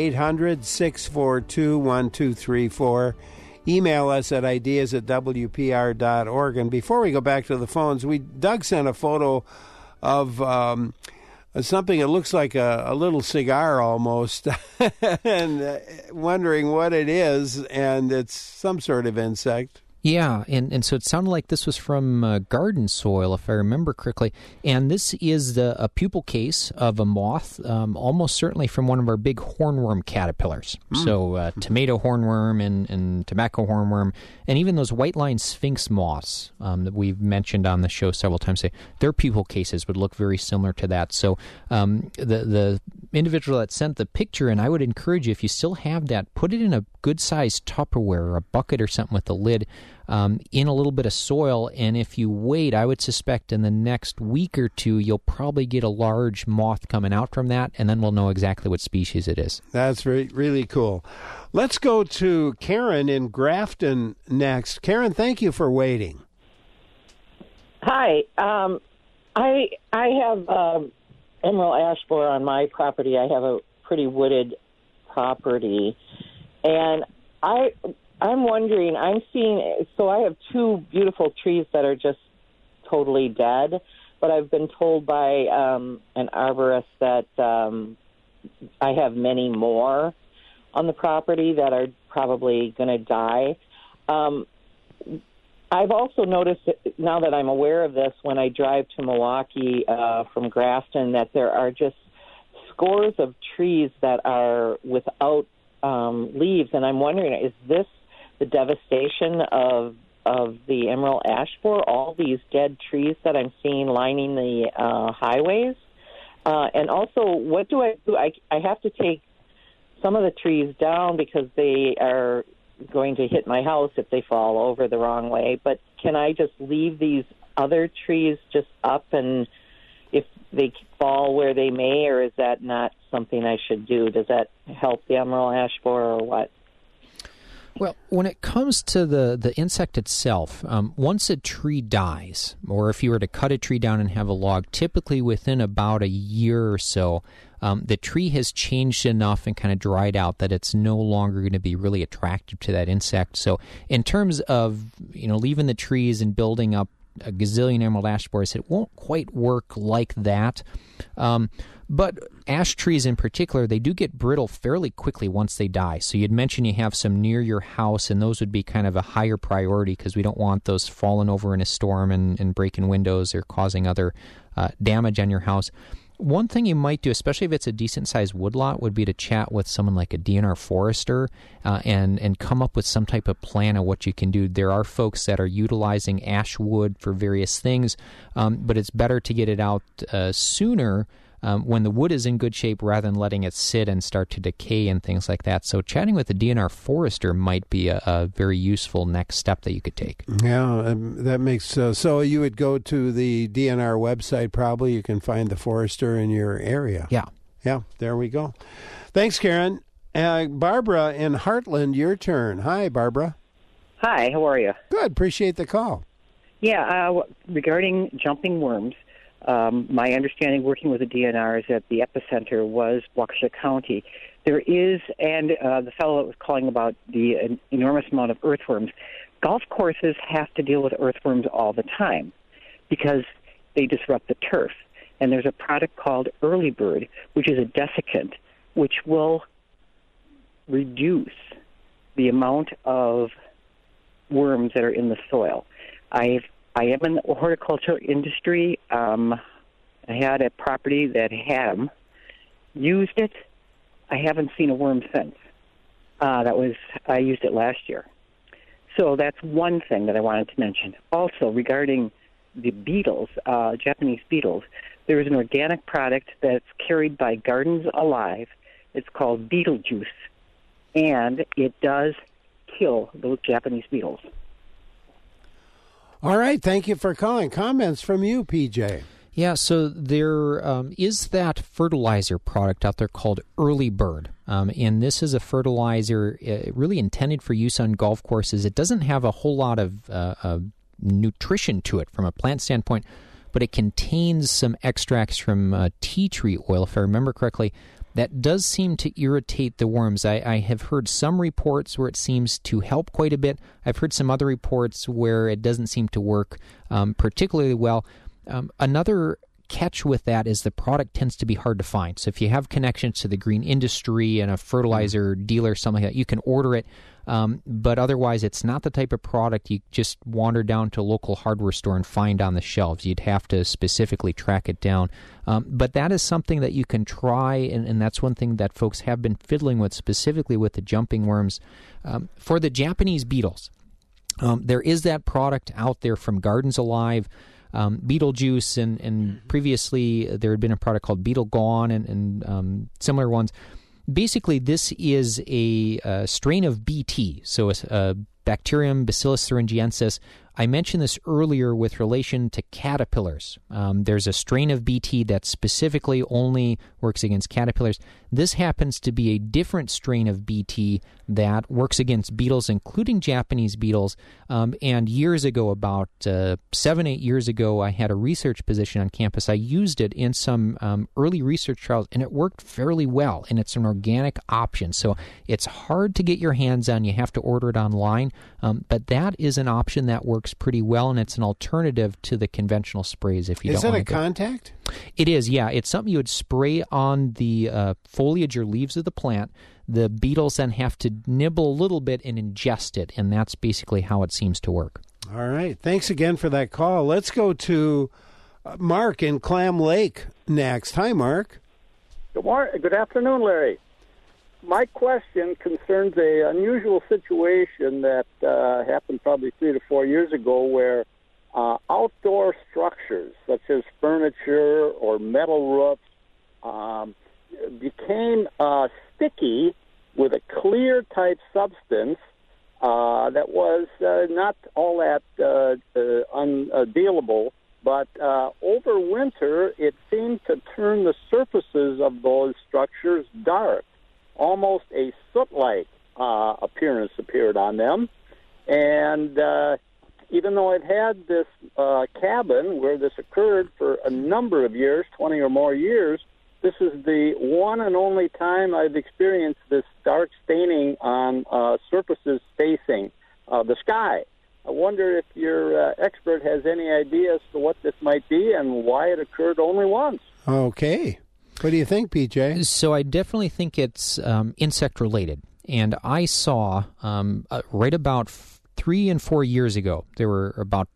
800-642-1234. Email us at ideas@wpr.org. And before we go back to the phones, Doug sent a photo of something that looks like a little cigar almost, and wondering what it is, and it's some sort of insect. Yeah, and so it sounded like this was from garden soil, if I remember correctly. And this is a pupal case of a moth, almost certainly from one of our big hornworm caterpillars. So tomato hornworm and tobacco hornworm, and even those white-line sphinx moths that we've mentioned on the show several times, their pupal cases would look very similar to that. So the individual that sent the picture, and I would encourage you, if you still have that, put it in a good-sized Tupperware or a bucket or something with a lid, in a little bit of soil, and if you wait, I would suspect in the next week or two, you'll probably get a large moth coming out from that, and then we'll know exactly what species it is. That's really cool. Let's go to Karen in Grafton next. Karen, thank you for waiting. Hi. I have emerald ash borer on my property. I have a pretty wooded property, and I'm wondering, I have two beautiful trees that are just totally dead, but I've been told by an arborist that I have many more on the property that are probably going to die. I've also noticed, now that I'm aware of this, when I drive to Milwaukee from Grafton, that there are just scores of trees that are without leaves, and I'm wondering, is this the devastation of the emerald ash borer, all these dead trees that I'm seeing lining the highways? And also, what do I do? I have to take some of the trees down because they are going to hit my house if they fall over the wrong way. But can I just leave these other trees just up, and if they fall where they may, or is that not something I should do? Does that help the emerald ash borer or what? Well, when it comes to the insect itself, once a tree dies, or if you were to cut a tree down and have a log, typically within about a year or so, the tree has changed enough and kind of dried out that it's no longer going to be really attractive to that insect. So in terms of, leaving the trees and building up a gazillion emerald ash borers, it won't quite work like that. But ash trees in particular, they do get brittle fairly quickly once they die. So you'd mentioned you have some near your house, and those would be kind of a higher priority because we don't want those falling over in a storm and breaking windows or causing other damage on your house. One thing you might do, especially if it's a decent-sized woodlot, would be to chat with someone like a DNR forester and come up with some type of plan of what you can do. There are folks that are utilizing ash wood for various things, but it's better to get it out sooner when the wood is in good shape rather than letting it sit and start to decay and things like that. So chatting with the DNR forester might be a very useful next step that you could take. Yeah, that makes so you would go to the DNR website probably. You can find the forester in your area. Yeah. Yeah, there we go. Thanks, Karen. Barbara in Heartland, your turn. Hi, Barbara. Hi, how are you? Good, appreciate the call. Yeah, regarding jumping worms, my understanding working with the DNR is that the epicenter was Waukesha County. There is, and the fellow that was calling about the enormous amount of earthworms, golf courses have to deal with earthworms all the time because they disrupt the turf. And there's a product called Early Bird, which is a desiccant, which will reduce the amount of worms that are in the soil. I am in the horticultural industry. I had a property that had them, used it. I haven't seen a worm since. I used it last year. So that's one thing that I wanted to mention. Also, regarding the beetles, Japanese beetles, there is an organic product that's carried by Gardens Alive. It's called Beetle Juice, and it does kill those Japanese beetles. All right, thank you for calling. Comments from you, PJ. Yeah, so there is that fertilizer product out there called Early Bird, and this is a fertilizer really intended for use on golf courses. It doesn't have a whole lot of nutrition to it from a plant standpoint, but it contains some extracts from tea tree oil, if I remember correctly. That does seem to irritate the worms. I have heard some reports where it seems to help quite a bit. I've heard some other reports where it doesn't seem to work particularly well. Another catch with that is the product tends to be hard to find. So if you have connections to the green industry and a fertilizer dealer, something like that, you can order it. But otherwise, it's not the type of product you just wander down to a local hardware store and find on the shelves. You'd have to specifically track it down. But that is something that you can try, and that's one thing that folks have been fiddling with, specifically with the jumping worms. For the Japanese beetles, there is that product out there from Gardens Alive, Beetle Juice, and previously there had been a product called Beetle Gone and similar ones. Basically, this is a strain of BT, so a Bacterium Bacillus thuringiensis. I mentioned this earlier with relation to caterpillars. There's a strain of BT that specifically only works against caterpillars. This happens to be a different strain of BT that works against beetles, including Japanese beetles. And years ago, about 7-8 years ago, I had a research position on campus. I used it in some early research trials, and it worked fairly well. And it's an organic option. So it's hard to get your hands on. You have to order it online. But that is an option that works pretty well, and it's an alternative to the conventional sprays if you don't want to. Is it a contact? It is, yeah. It's something you would spray on the foliage or leaves of the plant. The beetles then have to nibble a little bit and ingest it, and that's basically how it seems to work. All right. Thanks again for that call. Let's go to Mark in Clam Lake next. Hi, Mark. Good morning. Good afternoon, Larry. My question concerns an unusual situation that happened probably 3 to 4 years ago where outdoor structures such as furniture or metal roofs became sticky with a clear type substance that was not all that undealable, but over winter it seemed to turn the surfaces of those structures dark. Almost a soot-like appearance appeared on them. And even though I've had this cabin where this occurred for a number of years, 20 or more years, this is the one and only time I've experienced this dark staining on surfaces facing the sky. I wonder if your expert has any idea as to what this might be and why it occurred only once. Okay. What do you think, PJ? So I definitely think it's insect-related. And I saw right about 3 and 4 years ago, there were about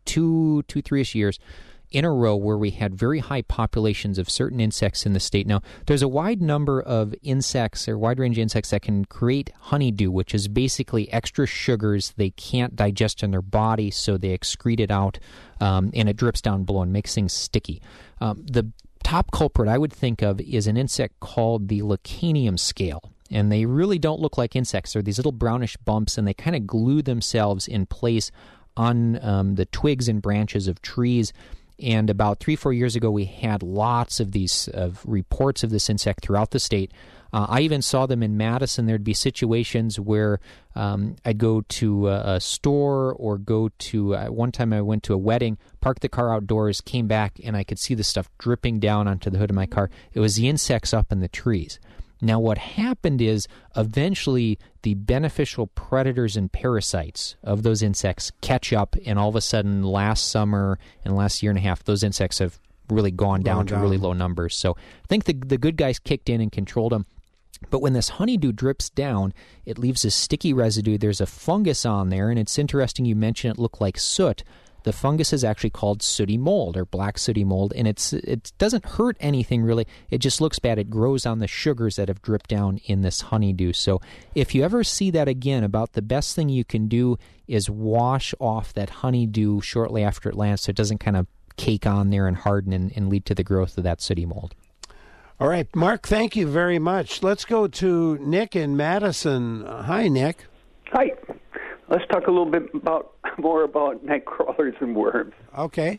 3-ish years in a row where we had very high populations of certain insects in the state. Now, there's a wide number of insects or wide-range insects that can create honeydew, which is basically extra sugars they can't digest in their body, so they excrete it out, and it drips down below and makes things sticky. The top culprit I would think of is an insect called the Lecanium scale. And they really don't look like insects. They're these little brownish bumps, and they kind of glue themselves in place on the twigs and branches of trees. And about 3-4 years ago, we had lots of these reports of this insect throughout the state. I even saw them in Madison. There'd be situations where I'd go to a store or go to one time I went to a wedding, parked the car outdoors, came back, and I could see the stuff dripping down onto the hood of my car. It was the insects up in the trees. Now, what happened is eventually the beneficial predators and parasites of those insects catch up, and all of a sudden last summer and last year and a half, those insects have really gone down to really low numbers. So I think the good guys kicked in and controlled them. But when this honeydew drips down, it leaves a sticky residue. There's a fungus on there, and it's interesting you mentioned it looked like soot. The fungus is actually called sooty mold or black sooty mold, and it doesn't hurt anything really. It just looks bad. It grows on the sugars that have dripped down in this honeydew. So if you ever see that again, about the best thing you can do is wash off that honeydew shortly after it lands so it doesn't kind of cake on there and harden and lead to the growth of that sooty mold. All right, Mark, thank you very much. Let's go to Nick in Madison. Hi, Nick. Hi. Let's talk a little bit more about night crawlers and worms. Okay.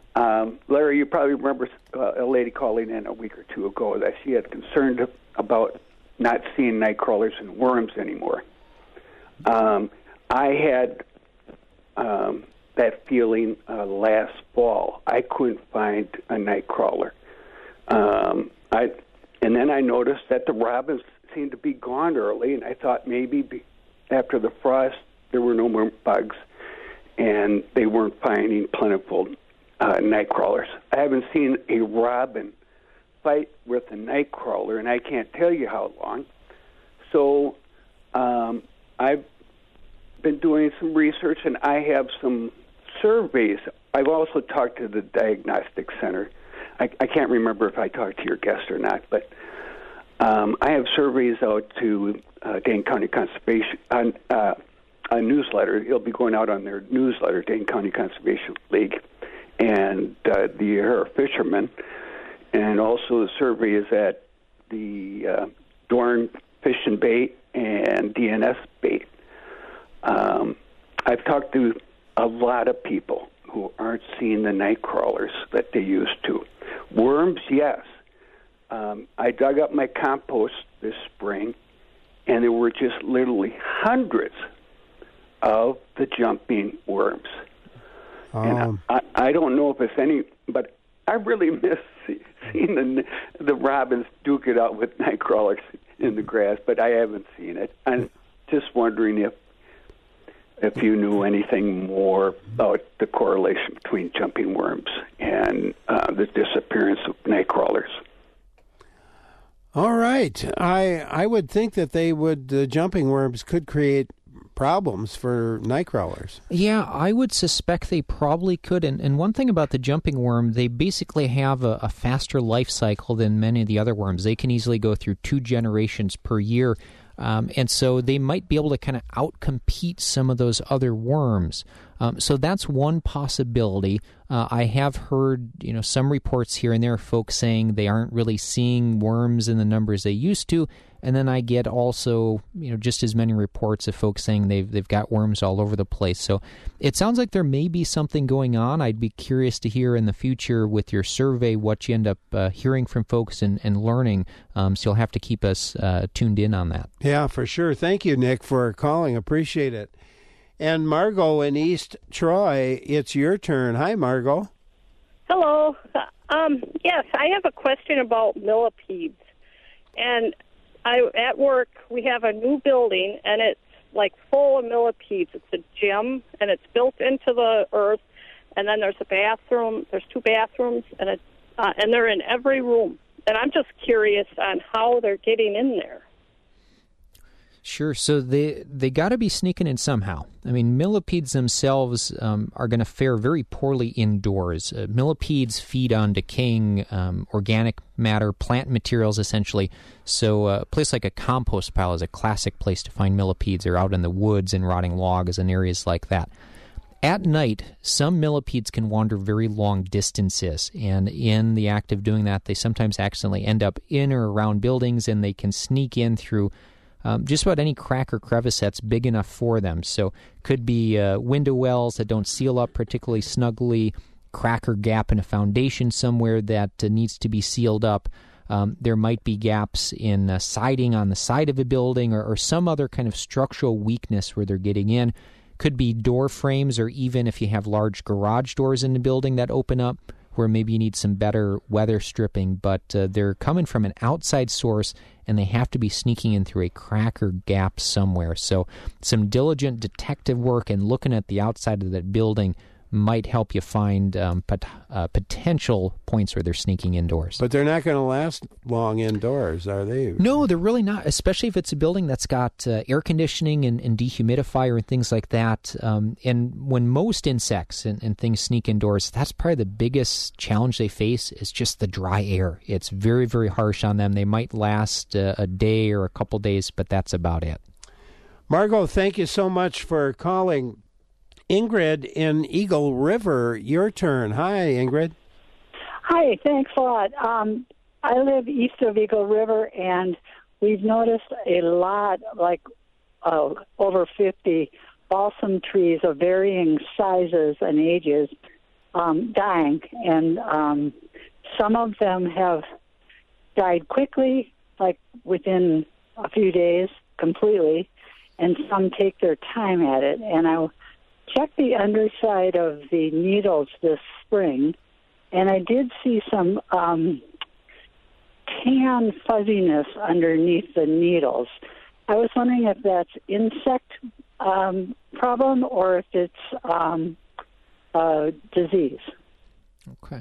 Larry, you probably remember a lady calling in a week or two ago that she had concerned about not seeing night crawlers and worms anymore. I had that feeling last fall. I couldn't find a night crawler. And then I noticed that the robins seemed to be gone early, and I thought maybe after the frost there were no more bugs, and they weren't finding plentiful night crawlers. I haven't seen a robin fight with a night crawler, and I can't tell you how long. So I've been doing some research, and I have some surveys. I've also talked to the Diagnostic Center. I can't remember if I talked to your guest or not, but I have surveys out to Dane County Conservation on a newsletter. It'll be going out on their newsletter, Dane County Conservation League, and the O'Hara Fishermen, and also the survey is at the Dorn Fish and Bait and DNS Bait. I've talked to a lot of people who aren't seeing the night crawlers that they used to. Worms, yes. I dug up my compost this spring, and there were just literally hundreds of the jumping worms. And I don't know if it's any, but I really miss seeing the robins duke it out with night crawlers in the grass, but I haven't seen it. I'm just wondering if you knew anything more about the correlation between jumping worms and the disappearance of night crawlers. All right. I would think that the jumping worms could create problems for night crawlers. Yeah, I would suspect they probably could. And one thing about the jumping worm, they basically have a faster life cycle than many of the other worms. They can easily go through 2 generations per year. And so they might be able to kind of outcompete some of those other worms. So that's one possibility. I have heard, some reports here and there, folks saying they aren't really seeing worms in the numbers they used to. And then I get also, just as many reports of folks saying they've got worms all over the place. So it sounds like there may be something going on. I'd be curious to hear in the future with your survey what you end up hearing from folks and learning. So you'll have to keep us tuned in on that. Yeah, for sure. Thank you, Nick, for calling. Appreciate it. And Margot in East Troy, it's your turn. Hi, Margot. Hello. Yes, I have a question about millipedes. And at work, we have a new building, and it's like full of millipedes. It's a gym, and it's built into the earth. And then there's a bathroom. There's 2 bathrooms, and they're in every room. And I'm just curious on how they're getting in there. Sure. So they got to be sneaking in somehow. I mean, millipedes themselves are going to fare very poorly indoors. Millipedes feed on decaying organic matter, plant materials, essentially. So a place like a compost pile is a classic place to find millipedes, or out in the woods and rotting logs and areas like that. At night, some millipedes can wander very long distances, and in the act of doing that, they sometimes accidentally end up in or around buildings, and they can sneak in through just about any crack or crevice that's big enough for them. So could be window wells that don't seal up particularly snugly, crack or gap in a foundation somewhere that needs to be sealed up. There might be gaps in siding on the side of a building, or some other kind of structural weakness where they're getting in. Could be door frames, or even if you have large garage doors in the building that open up, where maybe you need some better weather stripping, but they're coming from an outside source, and they have to be sneaking in through a crack or gap somewhere. So some diligent detective work and looking at the outside of that building might help you find potential points where they're sneaking indoors. But they're not going to last long indoors, are they? No, they're really not, especially if it's a building that's got air conditioning and dehumidifier and things like that. And when most insects and things sneak indoors, that's probably the biggest challenge they face, is just the dry air. It's very, very harsh on them. They might last a day or a couple days, but that's about it. Margot, thank you so much for calling. Ingrid in Eagle River, your turn. Hi, Ingrid. Hi, thanks a lot. I live east of Eagle River, and we've noticed a lot, like over 50 balsam trees of varying sizes and ages dying. And some of them have died quickly, like within a few days completely, and some take their time at it. And I checked the underside of the needles this spring, and I did see some tan fuzziness underneath the needles. I was wondering if that's insect problem or if it's disease. Okay.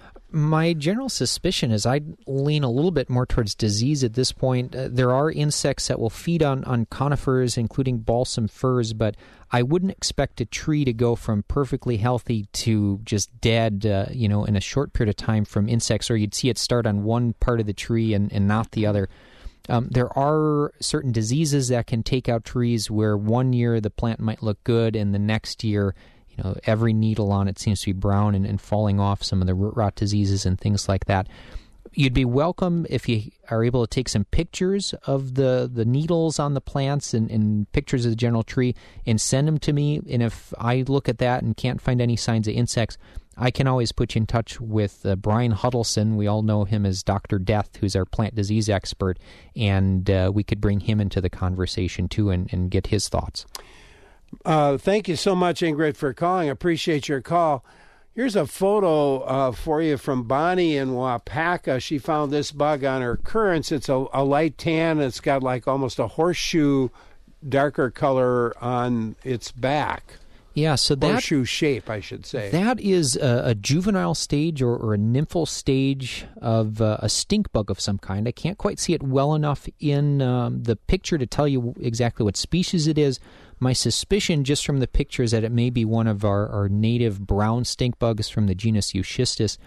My general suspicion is I'd lean a little bit more towards disease at this point. There are insects that will feed on conifers, including balsam firs, but I wouldn't expect a tree to go from perfectly healthy to just dead, in a short period of time from insects, or you'd see it start on one part of the tree and not the other. There are certain diseases that can take out trees where one year the plant might look good and the next year every needle on it seems to be brown and falling off, some of the root rot diseases and things like that. You'd be welcome if you are able to take some pictures of the needles on the plants and pictures of the general tree and send them to me. And if I look at that and can't find any signs of insects, I can always put you in touch with Brian Huddleston. We all know him as Dr. Death, who's our plant disease expert, and we could bring him into the conversation too and get his thoughts. Thank you so much, Ingrid, for calling. I appreciate your call. Here's a photo for you from Bonnie in Wapaka. She found this bug on her currants. It's a light tan. It's got like almost a horseshoe darker color on its back. Yeah, so that horseshoe shape, I should say. That is a juvenile stage or a nymphal stage of a stink bug of some kind. I can't quite see it well enough in the picture to tell you exactly what species it is. My suspicion, just from the picture, is that it may be one of our native brown stink bugs from the genus Euschistus,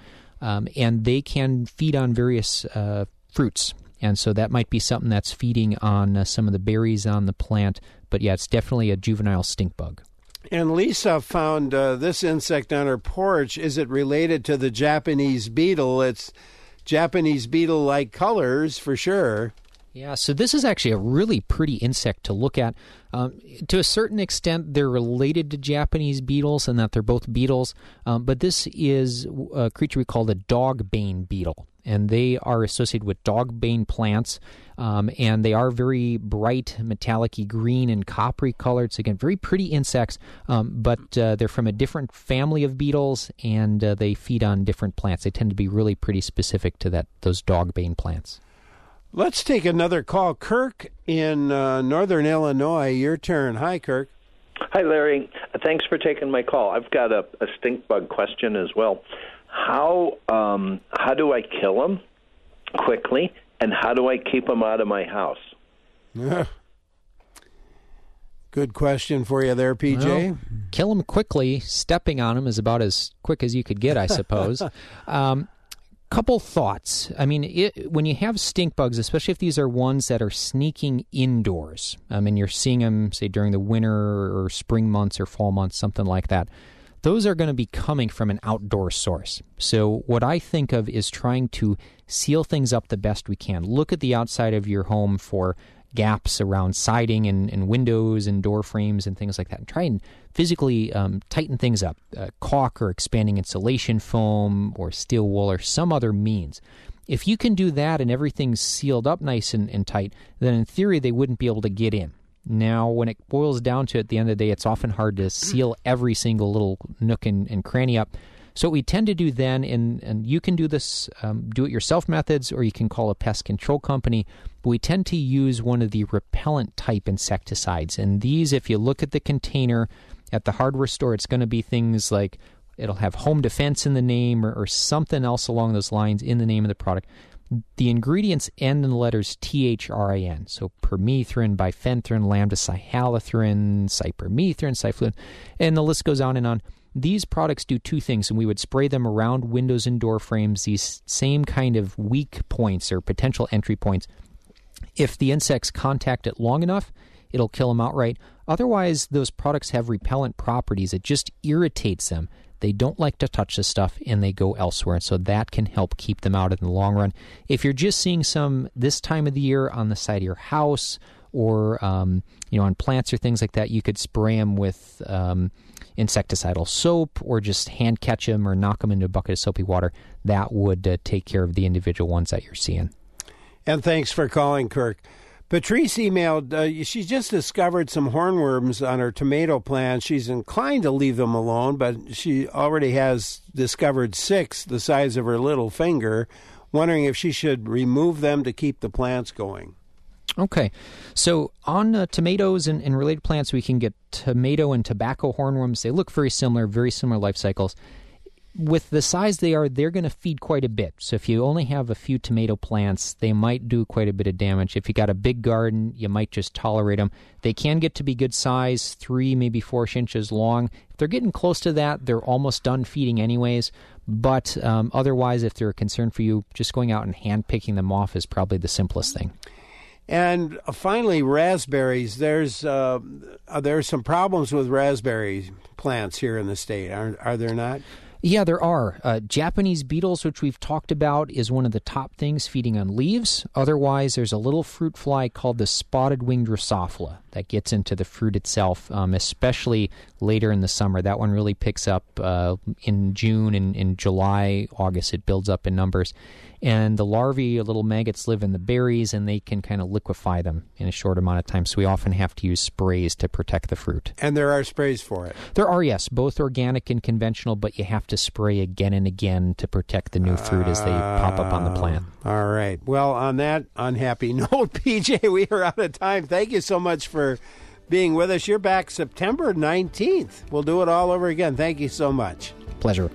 and they can feed on various fruits. And so that might be something that's feeding on some of the berries on the plant. But yeah, it's definitely a juvenile stink bug. And Lisa found this insect on her porch. Is it related to the Japanese beetle? It's Japanese beetle-like colors, for sure. Yeah, so this is actually a really pretty insect to look at. To a certain extent, they're related to Japanese beetles and that they're both beetles, but this is a creature we call the dogbane beetle, and they are associated with dogbane plants, and they are very bright, metallic-y green and coppery colored. So again, very pretty insects, but they're from a different family of beetles, and they feed on different plants. They tend to be really pretty specific to those dogbane plants. Let's take another call. Kirk in northern Illinois, your turn. Hi, Kirk. Hi, Larry. Thanks for taking my call. I've got a stink bug question as well. How do I kill them quickly, and how do I keep them out of my house? Yeah. Good question for you there, PJ. Well, kill them quickly. Stepping on them is about as quick as you could get, I suppose. Couple thoughts. I mean, when you have stink bugs, especially if these are ones that are sneaking indoors, and you're seeing them, say, during the winter or spring months or fall months, something like that, those are going to be coming from an outdoor source. So what I think of is trying to seal things up the best we can. Look at the outside of your home for gaps around siding and windows and door frames and things like that, and try and physically tighten things up, caulk or expanding insulation foam or steel wool or some other means. If you can do that and everything's sealed up nice and tight, then in theory they wouldn't be able to get in. Now, when it boils down to it, at the end of the day, it's often hard to seal every single little nook and cranny up. So what we tend to do then, and you can do this do-it-yourself methods, or you can call a pest control company, but we tend to use one of the repellent-type insecticides. And these, if you look at the container at the hardware store, it's going to be things like it'll have Home Defense in the name or something else along those lines in the name of the product. The ingredients end in the letters THRIN, so permethrin, bifenthrin, lambda-cyhalothrin, cypermethrin, cyflurin, and the list goes on and on. These products do two things, and we would spray them around windows and door frames, these same kind of weak points or potential entry points. If the insects contact it long enough, it'll kill them outright. Otherwise, those products have repellent properties. It just irritates them. They don't like to touch this stuff, and they go elsewhere, and so that can help keep them out in the long run. If you're just seeing some this time of the year on the side of your house or on plants or things like that, you could spray them with insecticidal soap or just hand catch them or knock them into a bucket of soapy water. That would take care of the individual ones that you're seeing. And thanks for calling, Kirk. Patrice emailed, she just discovered some hornworms on her tomato plants. She's inclined to leave them alone, but she already has discovered 6 the size of her little finger, wondering if she should remove them to keep the plants going. Okay, so on tomatoes and related plants, we can get tomato and tobacco hornworms. They look very similar life cycles. With the size they are, they're going to feed quite a bit. So if you only have a few tomato plants, they might do quite a bit of damage. If you got a big garden, you might just tolerate them. They can get to be good size, 3, maybe 4 inches long. If they're getting close to that, they're almost done feeding anyways. But otherwise, if they're a concern for you, just going out and hand picking them off is probably the simplest thing. And finally, raspberries. There's some problems with raspberry plants here in the state, are there not? Yeah, there are. Japanese beetles, which we've talked about, is one of the top things feeding on leaves. Otherwise, there's a little fruit fly called the spotted-winged Drosophila that gets into the fruit itself, especially later in the summer. That one really picks up in June and in July, August. It builds up in numbers. And the larvae, little maggots, live in the berries, and they can kind of liquefy them in a short amount of time. So we often have to use sprays to protect the fruit. And there are sprays for it? There are, yes, both organic and conventional, but you have to spray again and again to protect the new fruit as they pop up on the plant. All right. Well, on that unhappy note, PJ, we are out of time. Thank you so much for being with us. You're back September 19th. We'll do it all over again. Thank you so much. Pleasure.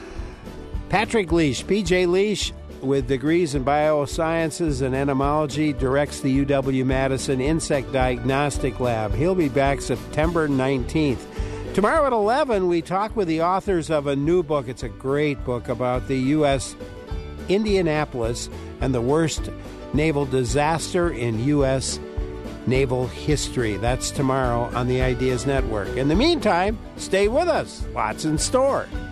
Patrick Leash, PJ Leash, with degrees in biosciences and entomology, directs the UW-Madison Insect Diagnostic Lab. He'll be back September 19th. Tomorrow at 11, we talk with the authors of a new book. It's a great book about the U.S. Indianapolis and the worst naval disaster in U.S. naval history. That's tomorrow on the Ideas Network. In the meantime, stay with us. Lots in store.